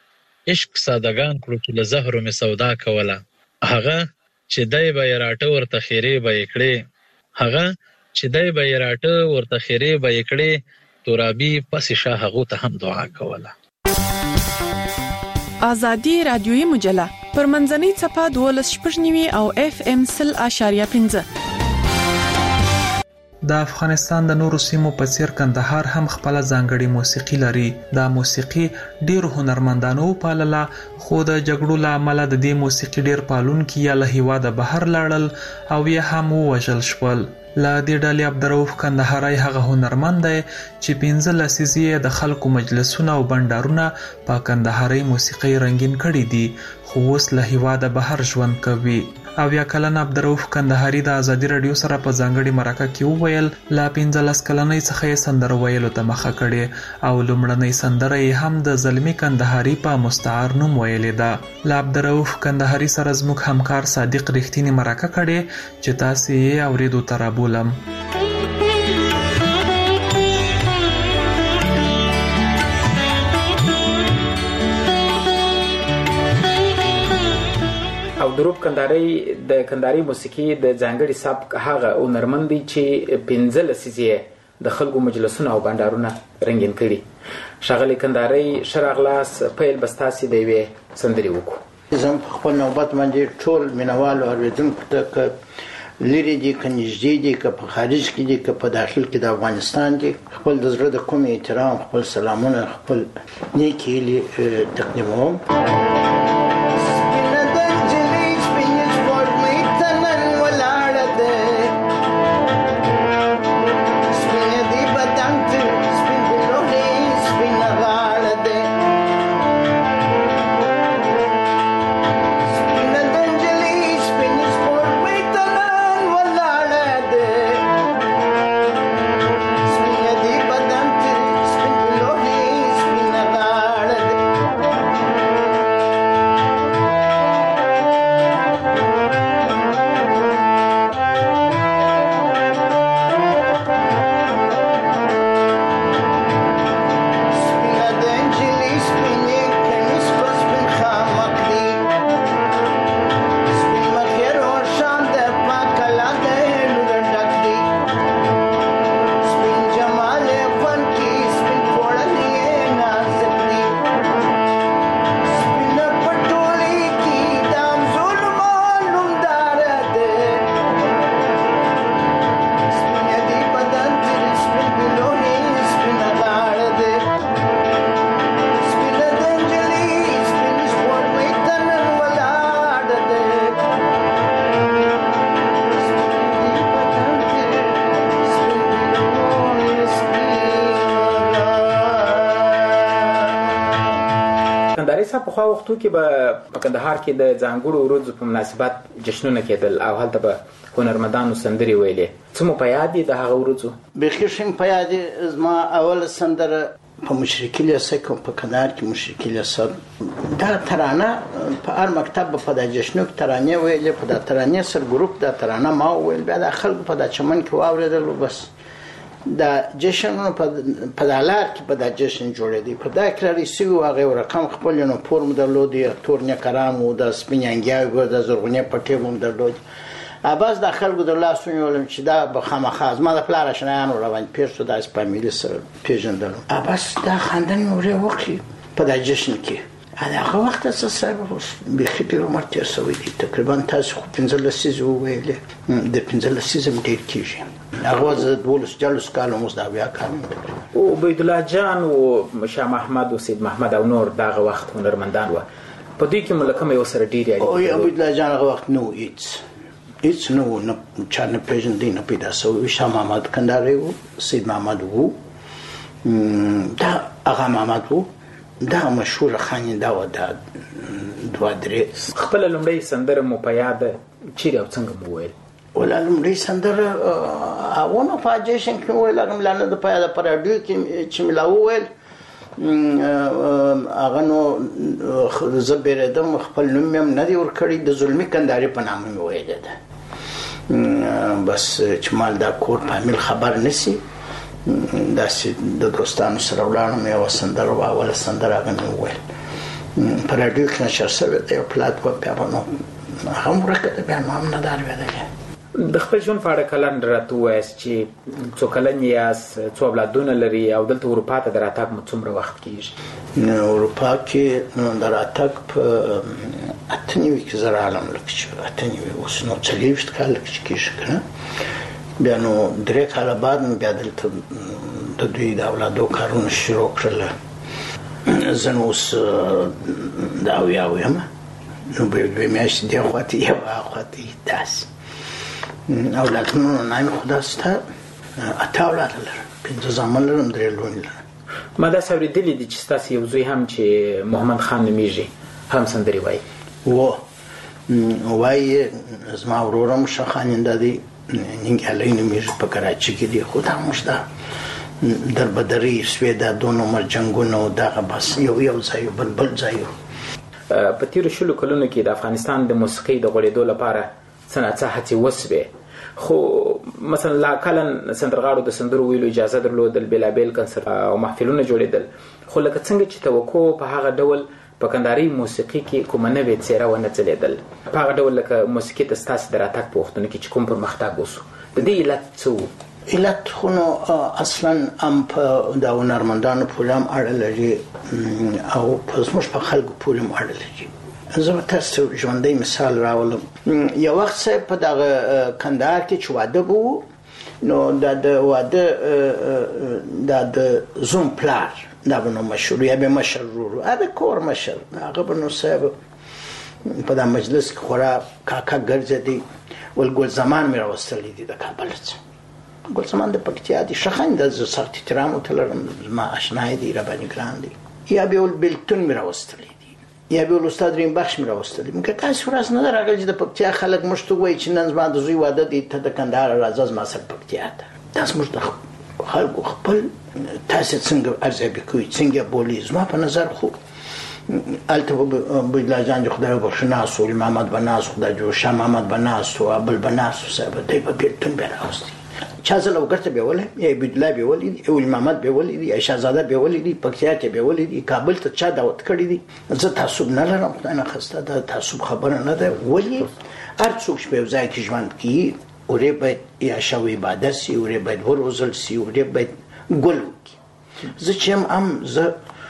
عشق سادهګان کړو چې له زهرو مې سودا کوله، هغه چې دی به یې راټه ورته خیرې به یې کړې، هغه چې دی به یې راټه ورته خیرې به یې کړې، ترابي پسې شاه هغو ته هم دعا کوله. ازادي رادیویي مجله پر منځنۍ څپه دولس شپږ نوي او اف ام سل اشاریه پنځه. د افغانستان د نورو سیمو په څیر کندهار هم خپل ځانګړي موسیقي لري. دا موسیقي ډیر هنرمندانو پالله، خو د جګړو له امله د دې موسیقي ډیر پالونکي یا له هیواده بهر لاړل او یا هم ووژل شول. له دې ډلې عبدالرؤف کندهاري هغه هنرمند دی چې پنځه لسیزې د خلکو مجلسونه او بنډارونه په کندهاري موسیقي رنګین کړي دي، خو اوس له هیواده بهر ژوند کوي. او یا کلن عبدالرؤف کندهاري د ازادي رادیو سره په ځانګړي مرکه کې وویل لا پنځلس کلنۍ څخه یې سندره ویلو ته مخه کړې او لومړنۍ سندره یې هم د زلمي کندهاري په مستعار نوم ویلې ده. له عبدالرؤف کندهاري سره زموږ همکار صادق رښتینی مرکه کړې چې تاسو یې اوریدو ته رابولم. عبدالرؤف کندهاري د کندهاري موسیقي د ځانګړي سبک هغه هنرمند دی چې پنځه لسیزې د خلکو مجلسونه او بنډارونه رنګین کړي. ښاغلی کندهاري ښه راغلاست. پیل به ستاسې د یوې سندرې وکړو. زه په خپل نوبت باندې ټول مینوالو اورېدونکو ته که لرې دي که نږدې دي که په خارج کې دي که په داخل کې د افغانستان دي خپل د زړه د کوم احترام خپل سلامونه خپل نیکې هیلې تقدیموم. په خو وختو کې به په کندهار کې د ځانګړو ورځو په مناسبت جشنونه کېدل او هلته به هنرمندانو سندرې ویلې. څه مو په یاد دي د هغه ورځو؟ بیخي ښه په یاد دي. زما اوله سندره په مشرقي لیسه کې په کندهار کې مشرقي لیسه دا ترانه په هر مکتب په د جشنو کې ترانې ویلې. په د ترانې سر ګروپ دا ترانه ما ویل، بیا د خلکو په د چمن کې واورېدل. بس د جشنونو په دالار کې په د جشن جوړېدی. په دا کراري سوي هغه رقم خپل نو فورم درلودي، تورنه کرام او د سپینانګیا د زرغونې پټې هم درلود. اباز د خلکو د لاس ونیولم چې دا به خامخا ما د پلار شنایانو روان پیښو د فامیلی سره پیژندل. اباز دا خندن موري وکړي په د جشن کې. هغه وخت څه سره به خپل عمر تیر شوی دی. تقریبا تاسو پنځه لسیزه ویلې د پنځه لسیزه ډیر کیږي. هغه د دولس جلوس کالو مو دا بیا کار او عبید الله جان او شاه محمد او سید محمد او نور دغه وخت هنرمندان و. په دې کې ملکه مې وسره ډیر یادي. او عبید الله جان هغه وخت نو هیڅ هیڅ نو نه چانه پیژندې نه پیدا سو. شاه محمد کندهاري وو، سید محمد وو، دا هغه محمد وو، دا مشهور خاني دا و دا دوه درې. خپل لومړی سندره مو په یاد چیرې او څنګه مو ویل؟ ولا لومړی سندره هغه په جشن کې ویل. هغه ملانه د پایا د پراډیو کې چې ملاو ویل هغه نو زبردم خپل نوم هم نه دی ورکړی، د زلمی کندهاري په نامه مې ویل ده. بس چې مال دا کور فامیل خبر نسی داسې د دوستانو سره ولاړم. یو سندره واوله سندره هغه مې ویل په راډیو کې نشر شوې ده. یو پلات و بیا به نو هغه ورکړه بیا نو هم نه دار ویل. د خپل ژوند په اړه کلن راته وایاست چې څو کلن یاست، څو اولادونه لري او دلته اروپا ته د راتګ مو څومره وخت کېږي؟ اروپا کې د راتګ په اته نوي کې زه راغلم، لکه چې اته نوي اوس نو څلوېښت کاله چې کېږي که نه بیا نو درې کاله بعد بیا دلته د دوی د اولادو کارونه شروع کړل. زه نو اوس د اویا ویم نو به دوی میاشتې دی خواته یا خواته داسې اولادونو نه مې خدا ستا اته اولاد لرم، پنځه زامن لرم، درې لوڼې لرم. ما داسې اورېدلي دي چې ستاسې یو زوی هم چې محمد خان نومیږي هم سندرې وایي. و وایي زما ورور هم ښه خواننده دی، ننګیالی نومیږي، په کراچي کې دی. خو دا موږ دا دربدري سویدا دو نمبر جنګونه او دغه بس یو یو ځای بل بل ځای. په تیرو شلو کلونو کې د افغانستان د موسیقۍ د غوړېدو لپاره څه ناڅه هڅې وسوې، خو مثلا لا کلن سندرغاړو د سندرو ویلو اجازه درلودل، بېلابېل کنسرت او محفلونه جوړېدل، خو لکه څنګه چې توقع په هغه ډول په کندهاري موسیقي کې کومه نوې څېره ونه ځلېدل، په هغه ډول لکه موسیقي ته ستاسې د راتګ په وختونو کې چې کوم پرمختګ وسو، د دې علت څه و؟ علت خو نو اصلا هم په د هنرمندانو پورې هم اړه لري او په زموږ په خلکو پورې هم اړه لري. زه به تاسو ژوندی مثال راولم. یو وخت صاحب په دغه کندهار کې چې واده به و، نو دا د واده دا د زوم پلار دا به نو مشهور یا به مشر ورور د کور مشر، هغه به نو صاحب په دا مجلس کې خورا کاکا ګرځېدی، ول ګل زمان مې راوستلی دي د کابل څخه. ګل زمان د پکتیا دي، ښه خویندې، زه سخت احترام ورته لرم، زما اشنای دي، راباندې ګران دي. یا به ول بېلتون مې راوستلی دي، یا به ول استاد ریم بخش مې راوستلی. مګر داسې ورځ نه ده راغلې چې د پکتیا خلک موږ ته ووایي چې نن زما د زوی واده دی، ته د کندهار راځه زما سره پکتیا ته. دا زموږ د خلکو خپل تاسې څنګه ارزیابي کوئ، څنګه بولي. زما په نظر خو هلته به بجلا جان چې خدای وبخښي ناست و، محمد به ناست و، خدای جوړ شاه محمد به ناست و، بل به ناست و، صاحب دی به بېلتون بیا راوستي. چا زه لوګر ته بیولې، یا عبیدالله بیولې دي، او محمد بیولې دي، یا شهزاده بیولې دي، پکتیا ته بیولې دي، کابل ته چا دعوت کړی دي. زه تعصب نه لرم، خدای نخواسته دا تعصب خبره نه ده. ولې هر څوک چې په یو ځای کې ژوند کوي ورې باید یا شو عبادت سي، ورې باید وروزل سي، ورې باید ګل وکړي. زه چې هم هم زه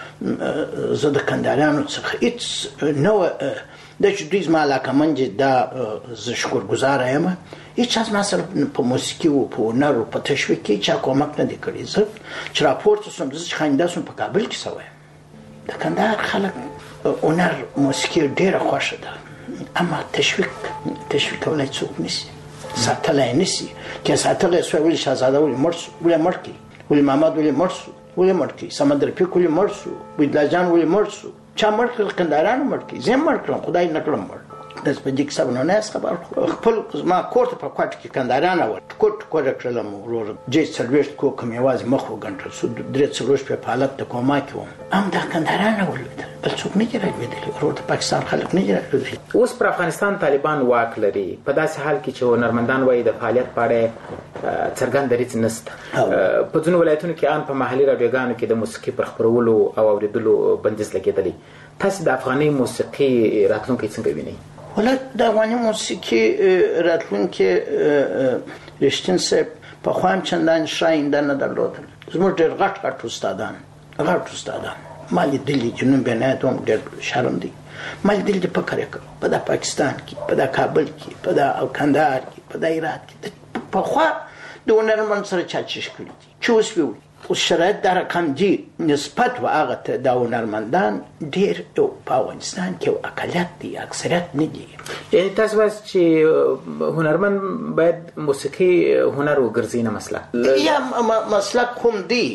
زه د کندهاریانو څخه هېڅ نه وه دا چې دوی زما علاقمند دي، دا زه شکرګزاره یم. هېچا زما سره په موسیقي و په هنر و په تشویق کې چا کومک نه دی کړی. زه چې راپورته سوم، زه چې خواننده سوم په کابل کې سوی یم. د کندهار خلک هنر موسیقي ډېره خوښه ده، اما تشویق تشویق کولی څوک نشي، ساتلی نشي. که ساتلی سوی ولې شهزاده ولې مړ سو، ولې مړ کړي، ولې محمد ولې مړ سو، ولې مړ کړي، سمندر پیک ولې مړ سو، بجلا جان ولې مړ سو. چا مړ کړل؟ کندهاریانو مړ کړي. زه مړ کړم، خدای نه کړم مړ. داس په دې کې سبا نه است خبر. خپل ما کوټ په کوټ کې کندهاریان و کوټ کوټ کړلم ورور جې سرویس کو کوم یواز مخ وګنټل سو درې څلوش په حالت د کوما کې وم. ام دا کندهاریان ولید بل څوک نه جوړ ویدل، ورور د پاکستان خلک نه جوړ. اوس پر افغانستان طالبان واک لري، په داسې حال کې چې هنرمندان وایي د فعالیت په اړه څرګند دریځ نشته. په ځینو ولایتونو کې ان په محلي راډیوګانو کې د موسیقي پر خپرولو او اوریدلو بندیز لګېدلی. تاسو د افغاني موسیقي راتلونکی څنګه وینئ؟ ولې د افغاني موسیقي راتلونکي رښتین صاحب په خو هم چندان شاینده نه درلودل. زموږ ډېر غټ غټ استادان غټ استادان ما لیدلي جنوب بنایت هم ډېر شرم دی. ما لیدلي په کار کې په د پاکستان کې، په د کابل کې، په د کندهار کې، په د هرات کې په خو د هنرمند سره چا چش کړي دي چې اوس وي اوس شرایط دا رقم دي نسبت و هغه ته د هنرمندان ډېر په افغانستان کې اقلیت دي، اکثریت نه دي. یعنې تاسو وایئ چې هنرمند باید موسیقي هنر وګرځي نه مسلک یا مسلک هم دی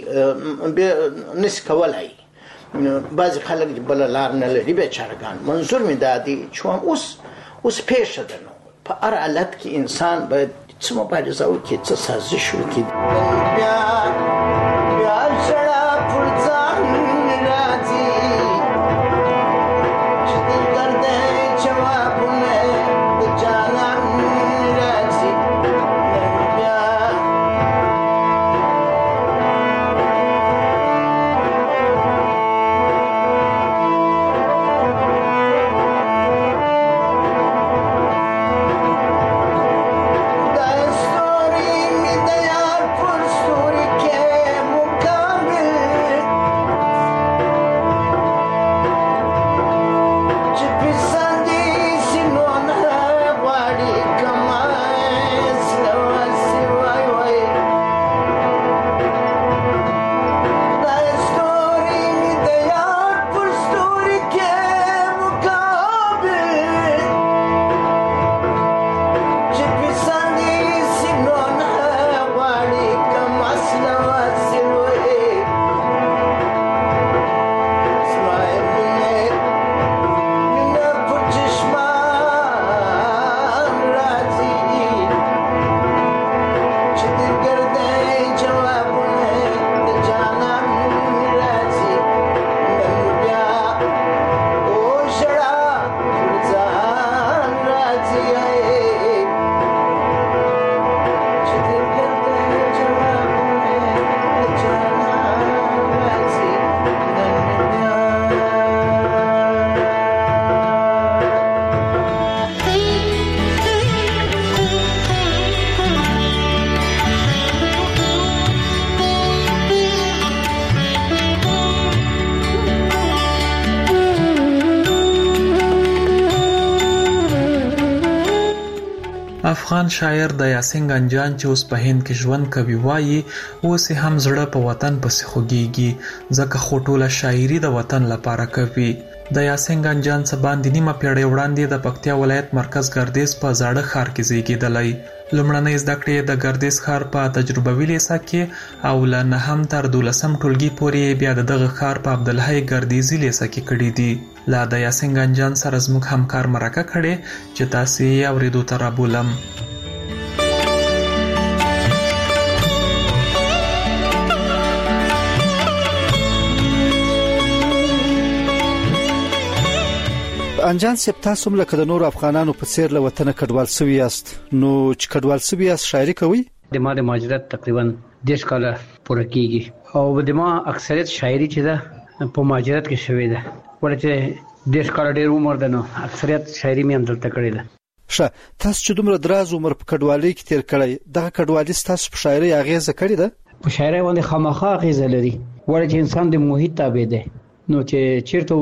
نشي کولی. بعضې خلک بله لار نه لري بیچارهګان. منظور مې دا دی چې اوس اوس پیښه ده نو په هر حالت کې انسان باید څه مبارزه وکړي، څه سازش وکړي. Story, me they are full story. افغان شاعر د یاسین ګنجان چې اوس په هند کې ژوند کوي وایي اوس هم زړه په وطن پسې خوږیږي ځکه خو ټوله شاعري د وطن لپاره کوي. د یاسین ګنجان څخه باندې نیمه پیړۍ وړاندې د پکتیا ولایت مرکز ګردیز په زاړه ښار کې زیږیدلی. لومړنۍ زده کړې د ګردیز ښار په تجربوي لیسه کې او له نهم تر دولسم ټولګي پورې بیا د دغه ښار په عبدالحی ګردیزي لیسه کې کړي دي. لا د یاسین ګنجان سره زموږ همکار مرکه کړې چې تاسو یې اورېدو ته رابولم. انجان سپ تاسو ملک د نور افغانانو په څیر له وطن کډوال سوي یاست، نو چې کډوال سوي یاست شاعري کوي؟ د ما د مهاجرت تقریبا دیش کاله پوره کیږي او د ما اکثریت شاعري چې ده په مهاجرت کې شوې ده، ورته دیش کاله ډیر عمر ده نو اکثریت شاعري مې هم دلته کړې ده. ښه، تاسو چې دومره دراز عمر په کډوالۍ کې تیر کړی، دغه کډوالي تاسو په شاعري اغیزه کړې ده؟ په شاعري باندې خامخا اغیزه لري، ورته انسان د محیط تابع دی، نو چې چیرته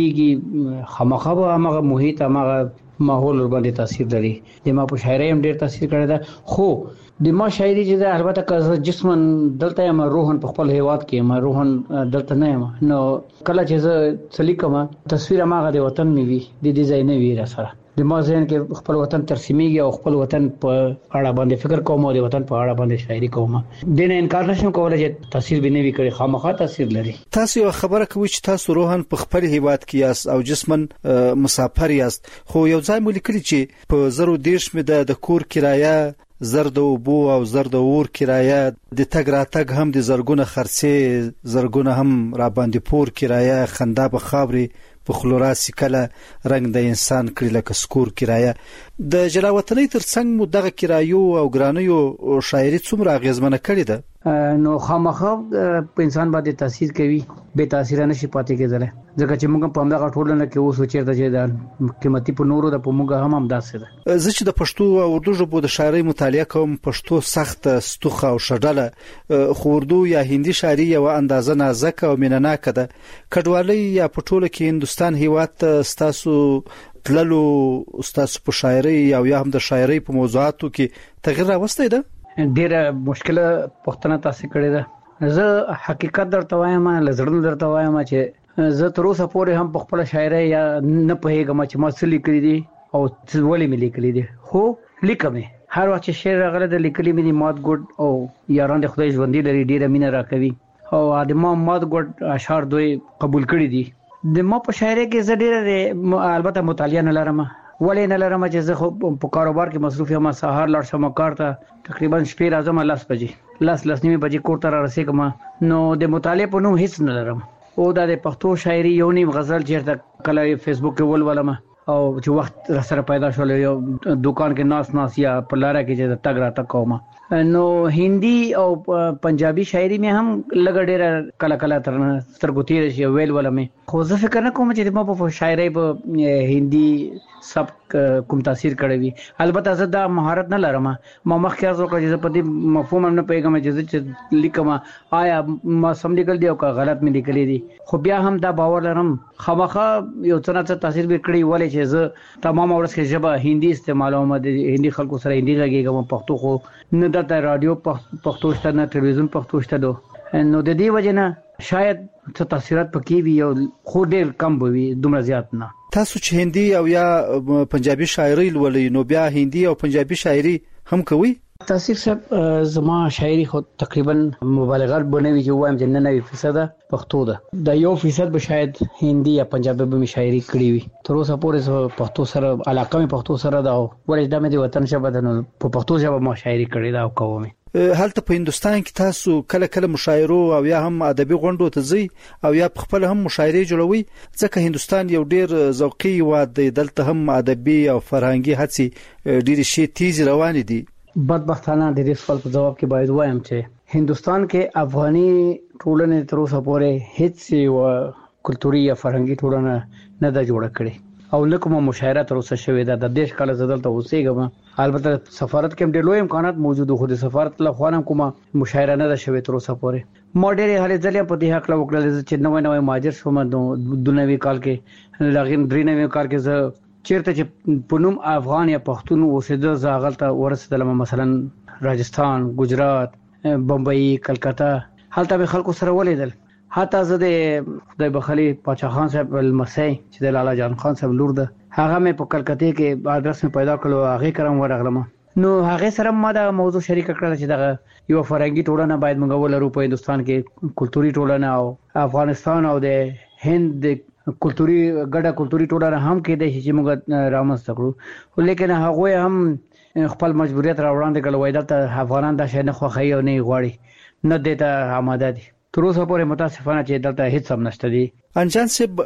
اوسېږي خامخا به هغه محیط هغه ماحول باندې تاثیر لري. د ما په شاعري هم ډیر تاثیر کړی ده، خو د ما شاعري چې ده البته که جسمن دلته یم، روحن په خپل هیواد کې یم، روحن دلته نه یم، نو کله چې زه څه لیکم تصویر هغه د وطن مې وي، د دې ځای نه وي را سره. د ما ذهن کې خپل وطن ترسیمېږي او خپل وطن په اړه باندې فکر کوم او د وطن په اړه باندې شاعري کوم. د نه انکار نشم کولای چې تاثیر به نه وي کړی، خامخا تاثیر لري. تاسو یو خبره کوي چې تاسو روحن په خپل هیواد کې یاست او جسمن مسافر یاست، خو یو ځای مو لیکلي چې په زرو دیش مې د کور کرایه، زر د اوبو او زر د اور کرایه، د تګ راتګ هم د زرګونه خرڅې، زرګونه هم را باندې پور کرایه، خندا به خاوري په خلوراسي کله رنگ د انسان کړي لکه سکور کرایه. د جلاوطنۍ ترڅنګ مو دغه کرایو او ګرانیو شاعري څومره اغیزمنه کړې ده؟ نو خامخا په انسان باندې تاثیر کوي، به تاثیر نشي پاتې کېدل، ځکه چې موږ په همدغه ټولنه کې اوس چیرته چې د قیمتي په نورو د په موږ هم همداسې ده. زه چې د پښتو او اردو ژبو د شاعرۍ مطالعه کوم، پښتو سخت ستوخه او شډله، خو اردو یا هندي شاعري یو اندازه نازک او مینناک ده. کډوالۍ یا په ټوله کې هندستان هیواد ته ستاسو تللو ستاسو په شاعرۍ او یا هم د شاعرۍ په موضوعاتو کې تغیر راوستی ده؟ ډیره مشکله پښتنه تاسو کړی ده. زه حقیقت درته وایم، لزړن درته وایم چې زه تر اوسه پورې هم په خپل شاعرۍ یا نه پوهیږم چې ما څه لیکلي دي او ولې مې لیکلي دي، خو لیکم هر وخت چې شعر راغلی د لیکلي مې دي. مات ګډ او یاران د خدای ژوندي لري ډیره مینه راکوي او د ما مات ګډ اشعار دوی قبول کړي دي. د ما په شاعرۍ کې زه ډیره البته مطالعه نه لرم، ولې نه لرم چې زه خو په کاروبار کې مصروف یم. سهار لاړ شم کار ته، تقریبا شپې راځم لس بجې، لس لس نیمه بجې کور ته را رسېږم، نو د مطالعې په نوم هیڅ نه لرم. او دا د پښتو شاعري یو نیم غزل چیرته کله فیسبوک کې ولولم او چې وخت را سره پیدا شول یو دکان کې ناس ناس یا په لاره کې چې تګ را تک کوم. نو هندي او پنجابي شاعري مې هم لګ ډېر کله کله تر سترګو تیر شي ویل ولمه، خو زه فکر نه کوم چې ما په شاعري په هندي سب کوم تاثیر کړی وي. البته زه دا مهارت نه لرم، ما مخکې ارزو کړی چې په دې مفهوم هم نه پیګم چې لیکم آیا ما سم لیکل دی او که غلط مې لیکلی دي، خو بیا هم دا باور لرم خامخا یو څه نه څه تاثیر به کړی، ولې چې زه تمام ورځ کې ژبه هندي استعمالوم، د هندي خلکو سره هندي غږیږم، پښتو خو نه دلته رادیو پښتو شته، نه تلویزیون پښتو شته، نو د دې وجه نه شاید څه تاثیرات پکې وي او خو ډېر کم به وي، دومره زیات نه. تاسو چې هندي او یا پنجابي شاعري لولئ، نو بیا هندي او پنجابي شاعري هم کوي؟ تاثیر صاحب زما شاعري خو تقریبا مبالغه بنوي چې وایم چې نننوي فیصد پښتو ده، د یو فیصد به شاید هندي یا پنجابي به شاعري کړی وي. تر اوسه پورې پښتو سره علاقه مې پښتو سره ده او ورته د مې وطن ژبه ده، نو په پښتو ژبه ما شاعري کړې ده او کوم. هلته په هندستان کې تاسو کله کله مشاعرو او یا هم ادبي غونډو ته ځئ او یا په خپل هم مشاعري جوړوي، ځکه هندستان یو ډیر ذوقي هیواد دی، دلته هم ادبي او فرهنګي هڅې ډیر شي تیز روان دي. بدبختانه د دې سوال په جواب کې باید وایم چې هندستان کې افغاني ټولنې تر اوسه پورې هیڅ یو کلتوري یا فرهنګي ټولنه نه ده جوړه کړې او لکه مشاعره تر اوسه شوې ده. د دیش کال زدل ته اوسېږم، البته سفارت کې هم ډېر لوی امکانات موجود خو د سفارت له خوا هم کومه مشاعره نه ده شوې تر اوسه پورې. ما ډېرې هلې ځلې په دې حق له وکړل چې نوی نوی مهاجر شوم، د دوه نوي کال کې لغین درې نوي کال کې زه چیرته چې پونم افغان یا پښتون اوسېده زاغلته ورسېدل مثلا راجستان، ګجرات، بمبئی، کلکته هلته به خلکو سره ولیدل. حتی زه د خدای بخلی پاچا خان صاحب المسی چې د لالا جان خان صاحب لور ده هغه مې په کلکته کې ادرس مې پیدا کړو، هغه کرم ورغلم. نو هغه سره ما دا موضوع شریک کړل چې دا یو فرنګي ټولنه باید موږ ولرو په هندستان کې، کلتوري ټولنه او افغانستان او د هند کلتوري ګډه کلتوري ټولنه هم کې د چې موږ رامنځته کړو. لیکن هغه هم خپل مجبوریت راوړاندې کړل، وای دا افغانان دا شي نه خوښي او نه غواړي، نه دیته آماده دي. تر اوسه پورې متاسفانه چې دلته هیڅ هم نشته دي. انجان صاحب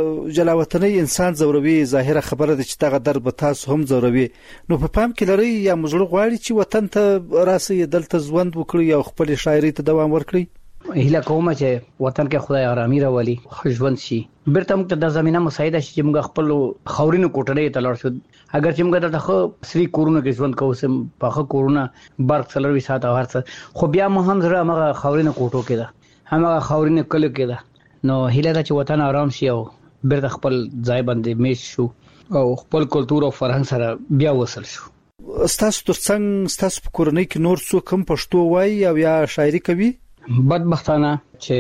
جلاوطنۍ انسان زوروي، ظاهره خبره ده چې دغه درب تاسو هم زوروي، نو په پام کې لري یا مزړه غواړي چې وطن ته راسي دلته ژوند وکړي او خپل شاعري ته دوام ورکړي؟ هیله کوم چې وطن کې خدای آرامي راولي، خوشوند شي، بیرته موږ ته د زمينه مساعده شي چې موږ خپل خورینو کوټړې ته لاړ شو. اگر چې موږ د خو سری کورونه کې ژوند کوو سم په خو کورونه برق سلروي ساعت او هرڅ، خو بیا مو هم زړه موږ خورینو کوټو کې ده، همغه خورینه کلو کې ده. نو هیله ده چې وطن آرام شي او بیرته خپل ځای باندې میش شو او خپل کلتور او فرهنګ سره بیا وصل شو. ستاسو ترڅنګ ستاسو په کورنۍ کې نور څوک هم پښتو وایي او یا شاعري کوي؟ بدبختانه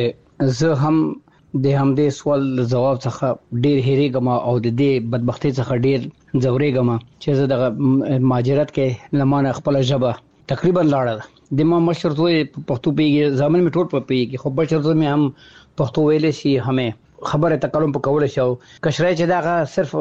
چې زه هم د همدې سوال جواب څخه ډیر هېریږم او د دې بدبختی څخه ډیر ځورېږم چې زه د ماجرت کې لمانه خپل ژبه تقریبا لاړه د ما مشر دوی پښتو پیږي، ځامن می ټول په پیږي، خو بشر دوی هم پښتو ویلې شي، همې خبره تکلم په کول شو. کشرای چې دا صرف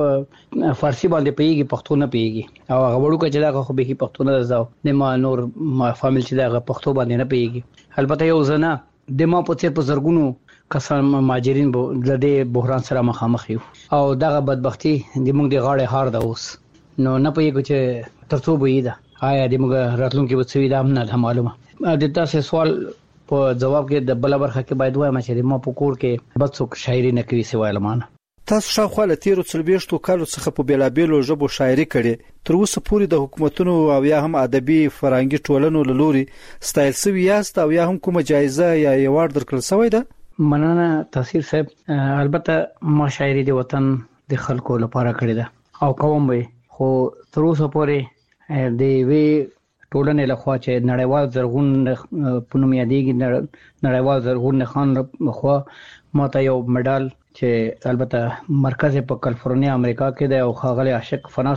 فارسی باندې پیږي، پښتو نه پیږي، او هغه وړو کې چې دا خو به پښتو نه زاو د ما نور ما فامیل چې دا پښتو باندې نه پیږي. البته یو زنه د ما په څیر په زرګونو کسان ماجرین د دې بحران سره مخامخ یو او دغه بدبختی د موږ د غاړې هار ده اوس. نو نه پېږو چې ترڅو به دا آیا د موږ راتلونکي به څه وي دا هم نه معلومه. د تاسو سوال په جواب کې د بل برخه کې باید وایم چې ما په کور کې بد څوک شاعري نه کوي سوای لمانه. تاسو شاوخوا له تیرو څلوېښتو کالو څخه په بیلابېلو ژبو شاعري کړې، تر اوسه پورې د حکومتونو او یا هم ادبي فرهنګي ټولنو له لوري ستایل شوي یاست او یا هم کومه جایزه یا ایوارډ درکړل شوی ده؟ مننه تاثیر صاحب. البته ما شاعري د وطن د خلکو لپاره کړې ده او کوم وي، خو تر اوسه پورې د وی ټولنې لخوا چې نړیوال زرغون پونم یادېږي، نړیوال زرغون خان لخوا ماته یو مډال چې البته مرکز په کالیفورنیا امریکا کې دی او ښاغلی عاشق فنا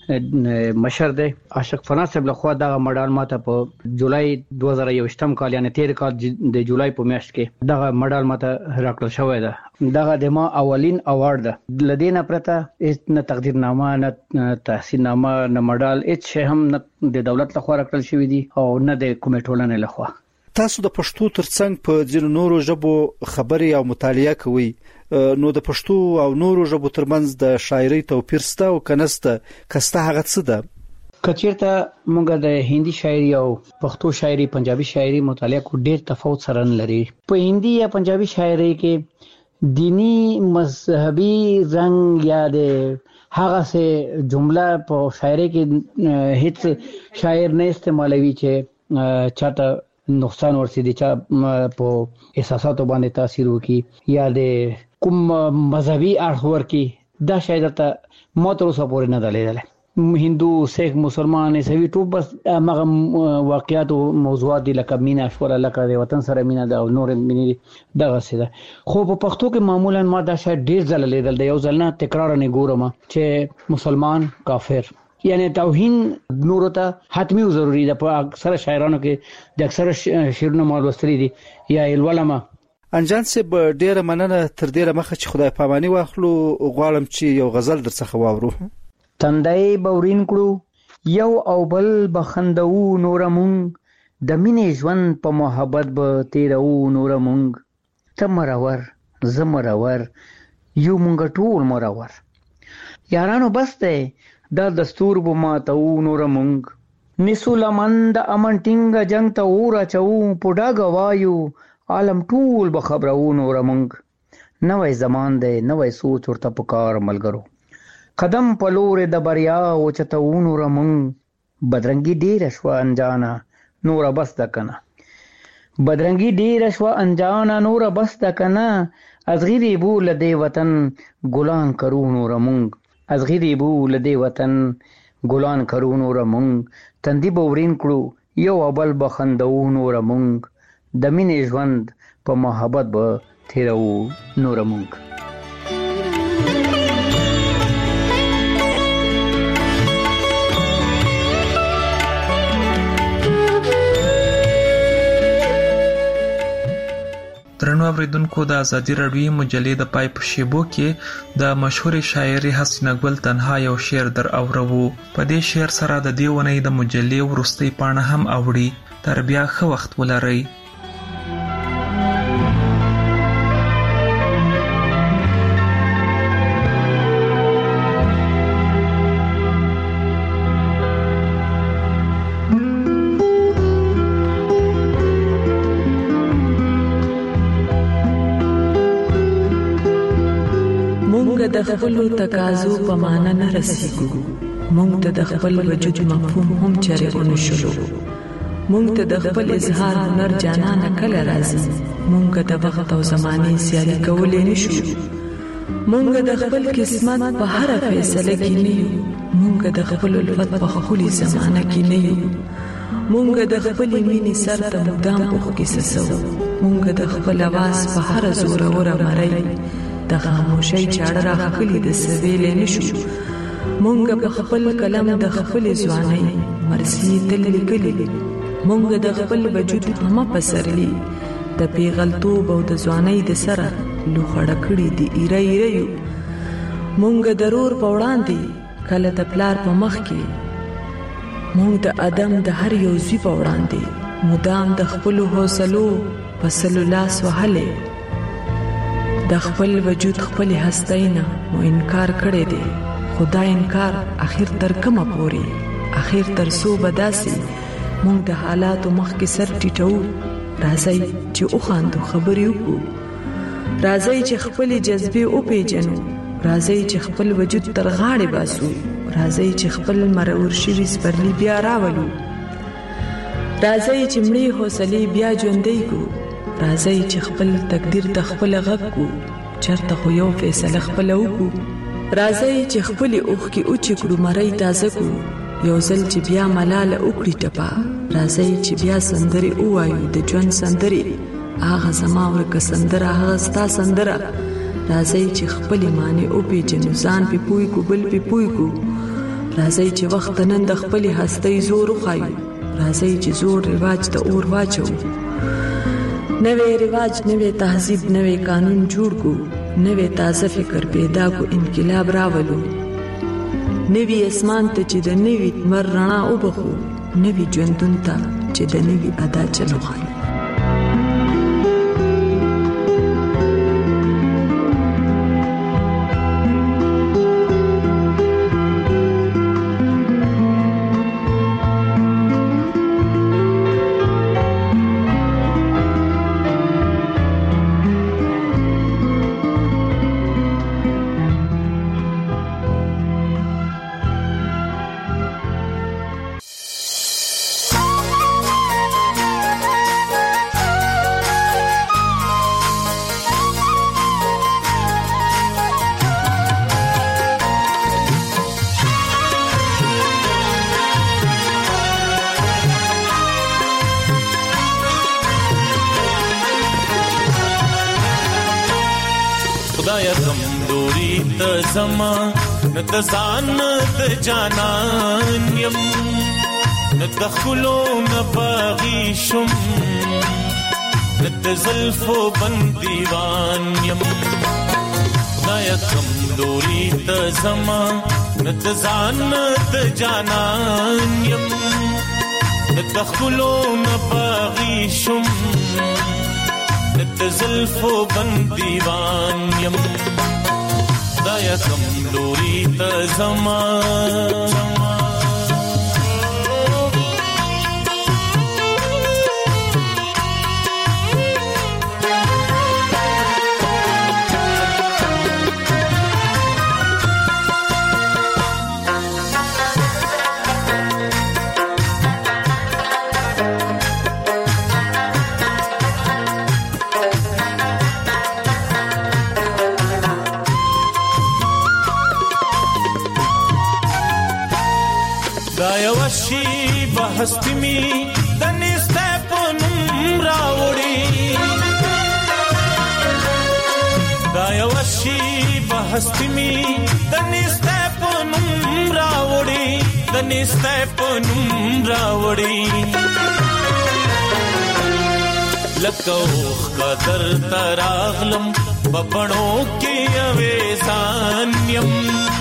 صاحب مشر دی، عاشق فنا صاحب لخوا دغه مډال ماته په جولای دوه زره یوویشتم کال یعنی تیر کال د جولای په میاشت کې دغه مډال ماته راکړل شوی ده. دغه د ما اولین اوارد ده، لدینه پرته هیڅ نه تقدیرنامه نه تحسین نامه نه مډال هیڅ شی هم نه د دولت لخوا راکړل شوی دی او نه د کومې ټولنې لخوا. تاسو د پښتو ترڅنګ په ځینو نورو ژبو خبري او مطالعه کوئ، نو د پښتو او نورو ژبو ترمنځ د شاعري توپیر سته او کنسته کسته هغه څه ده؟ کچیرته موږ د هندي شاعري او پښتو شاعري پنجابي شاعري مطالعه کو ډیر تفاوت سره لري. په هندي یا پنجابي شاعري کې دینی مذهبي رنګ یا د هغه څه جمله په شاعري کې هیڅ شاعر نه استعمالوي چې چاته نقصان ورسېږي، چا په احساساتو باندې تاثیر وکړي یا د کوم مذهبي اړخ ورکړي. دا شاید ته ما تر اوسه پورې نه ده لیدلی. هندو، سیخ، مسلمان، عیسوي ټول بس هغه واقعیات او موضوعات دي لکه مینا شوره، لکه د وطن سره مینا ده او نور مینې دغه څه ده. خو په پښتو کې معمولا ما دا شاید ډیر ځله لیدل د یو ځل نه تکرار نه ګورم چې مسلمان کافر یعنی توهین نور ته حتمی او ضروری ده. په اکثر شاعرانو کې د اکثر شعرونو مال وستري دي یا الولما. انجان صاحب ډیره مننه، تر ډیره مخه چې خدای پاماني واخلو غواړم چې یو غزل درڅخه واورو. تندای بورین کړو یو او بل بخندو نور مونږ، د مینې ژوند په محبت به تیرو نور مونږ، ته مرور زه مرور یو مونږ ټول مرور، یارانو بس دی دا دستور به ماتو نور مونږ، نسو لمن د امن ټینګه جنگ ته اور اچو په ډاګه وایو عالم ټول به خبرو نور مونږ، نوې زمان دی نوې سوچ ورته پکار ملګرو، قدم په لور د بریا او چتو نور مونږ، بدرنګي ډیر شو انجانا نور بس د کنه، بدرنګي ډیر شو انجانا نور بس د کنه، از غیری بول د وطن ګلان کرو نور مونږ، از غیری بو لدی وطن ګلان کرونو رمونږ تندی بورین کړو یو ابل بخندونو رمونږ د مینې ژوند په محبت به تیرو نور مونږ. درنو اوریدونکو د ازادي راډیو مجلې د پای په شیبو کې د مشهور شاعري حسینه ګل تنها یو شعر در اورو. په دې شعر سره د دې ونې د مجلې ورستۍ پاڼه هم اوړي. تر بیا ښه وخت ولرئ. د خپل تقاضو په معنا نه رسیږو. مونږ ته د خپل وجود مفهوم هم چره ونشلو. مونږ ته د خپل اظهار هنر جانان کله راځي. مونږ د وخت او زمانه سیالي کولې نشو. مونږ د خپل قسمت په هر فیصله کې نه یو. مونږ د خپل الفت په خولي زمانه کې نه یو. مونږ د خپل مینې سر ته مدام په کې سسو. مونږ د خپل आवाज په هر زور اور مړی د خاموشۍ چاړه راخلي د سویلې نشو. مونږ په خپل کلم د خپل ځواني مرسي تل لیکلي. مونږ د خپل وجود هم پسرلی د پیغلتوب او د ځواني د سره لوخړه کړي دی ایره ایره یو. مونږ ضرور په وړاندې کله د پلار په مخ کې. مونږ د ادم د هر یو زی په وړاندې مدام د خپل حوصلو پسلو لاس وهله. د خپل وجود خپل هستینا مو انکار کړی دی. خدا انکار اخر تر کومه پوري اخر تر سو بداسي. مونږ د حالاتو مخ کې سر ټیټو. راځي چې او خاندو خبرې وکړو. راځي چې خپل جذبه او پیجنو. راځي چې خپل وجود تر غاړې باسو. راځي چې خپل مرور شوي سپرلی بیا راولو. راځي چې مړی حوصله بیا ژوندۍ کو. راځي چې خپل تقدیر ته خپل غږ کو. چرته خو یو فیصله خپل وکړو. راځي چې خپل اوخ کې اوچ کړو مړی تازه کو. یو ځل چې بیا ملاله وکړي ټپا. راځي چې بیا سندري اوایو د ژوند سندري. هغه زما ورکه سندره هغه ستا سندره. راځي چې خپل معنی او پیجنو ځان په پوي کو بل په پوي کو. راځي چې وخت نن د خپل هستۍ زور خایو. راځي چې زور رواج ته اور واچو. نوې رواج نوې تهذیب نوې قانون جوړ کو. نوې تازه فکر پیدا کو. انقلاب راولو. نوې اسمان ته چې د نوې مر رڼا وبخو. نوې ژوندون ته چې د نوې ادا چلو خایو. زما ند ځان د جانان یم ند خلو نباغي شم ند زلفو بنديوان یم خدایا کمزوري ته زما ند ځان د جانان یم ند خلو نباغي شم ند زلفو بنديوان یم خدایا کمزوري ته زما دا یو شی بهستی می د نسته پنوم راوړي دا یو شی بهستی می د نسته پنوم راوړي د نسته پنوم راوړي لکوخ قدر تراغلم ببنو کی اویزان یم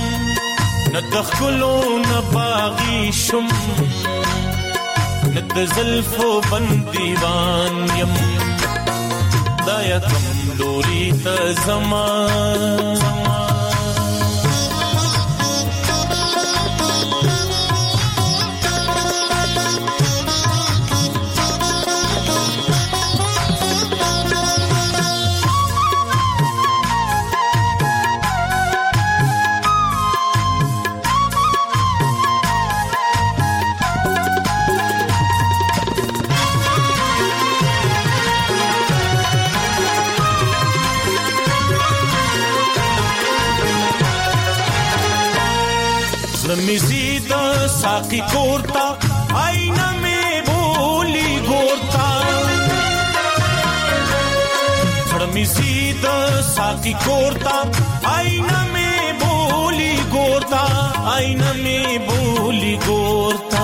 ندخلو نباغی شم ند زلفو بندیوان یم دا یکم لوری تزمان مزید ساقی کورتا آئینہ میں بولی گورتا تھڑ مزید ساقی کورتا آئینہ میں بولی گورتا آئینہ میں بولی گورتا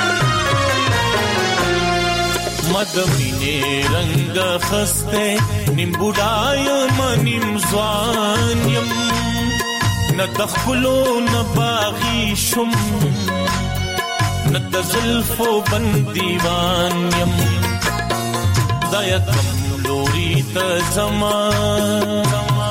مدمینے رنگ خستے نیم بوډایم نیم ځوانیم ندخلو نباغی شم ند زلفو بندیوان یم دا یکم لوری تزمان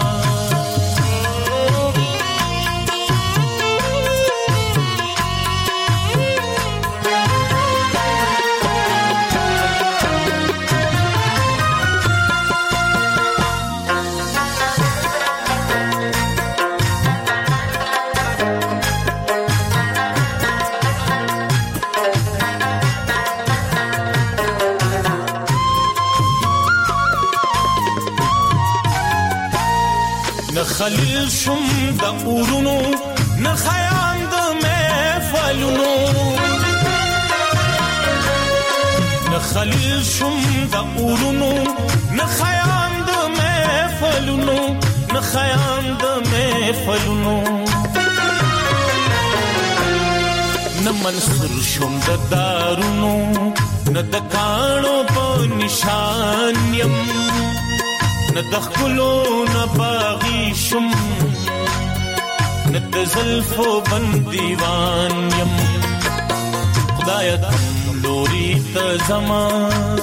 خلیل شم د اورونو نه خیام د محفلونو نه خلیل شم د اورونو نه خیام د محفلونو نه خیام د محفلونو نه منصور شم د دارونو نه د کانو په نشان یم ندخلو نباغی شم ند زلفو بندیوان یم خدایا کم لوری تزمان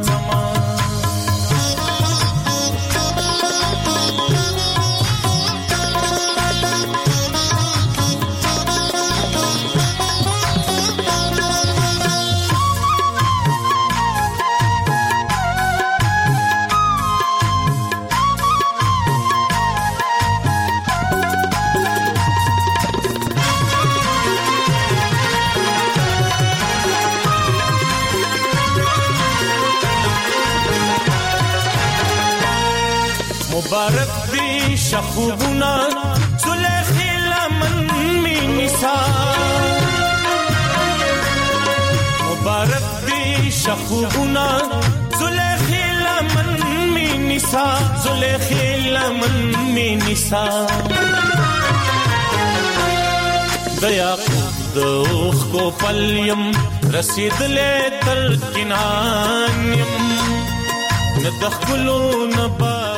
مبارک دی شخوبنا زلیخی لمن می نسا مبارک دی شخوبنا زلیخی لمن می نسا زلیخی لمن می نسا دیا خود اوخ کو پلیم رسید لے تر کنانیم ندخلو نبا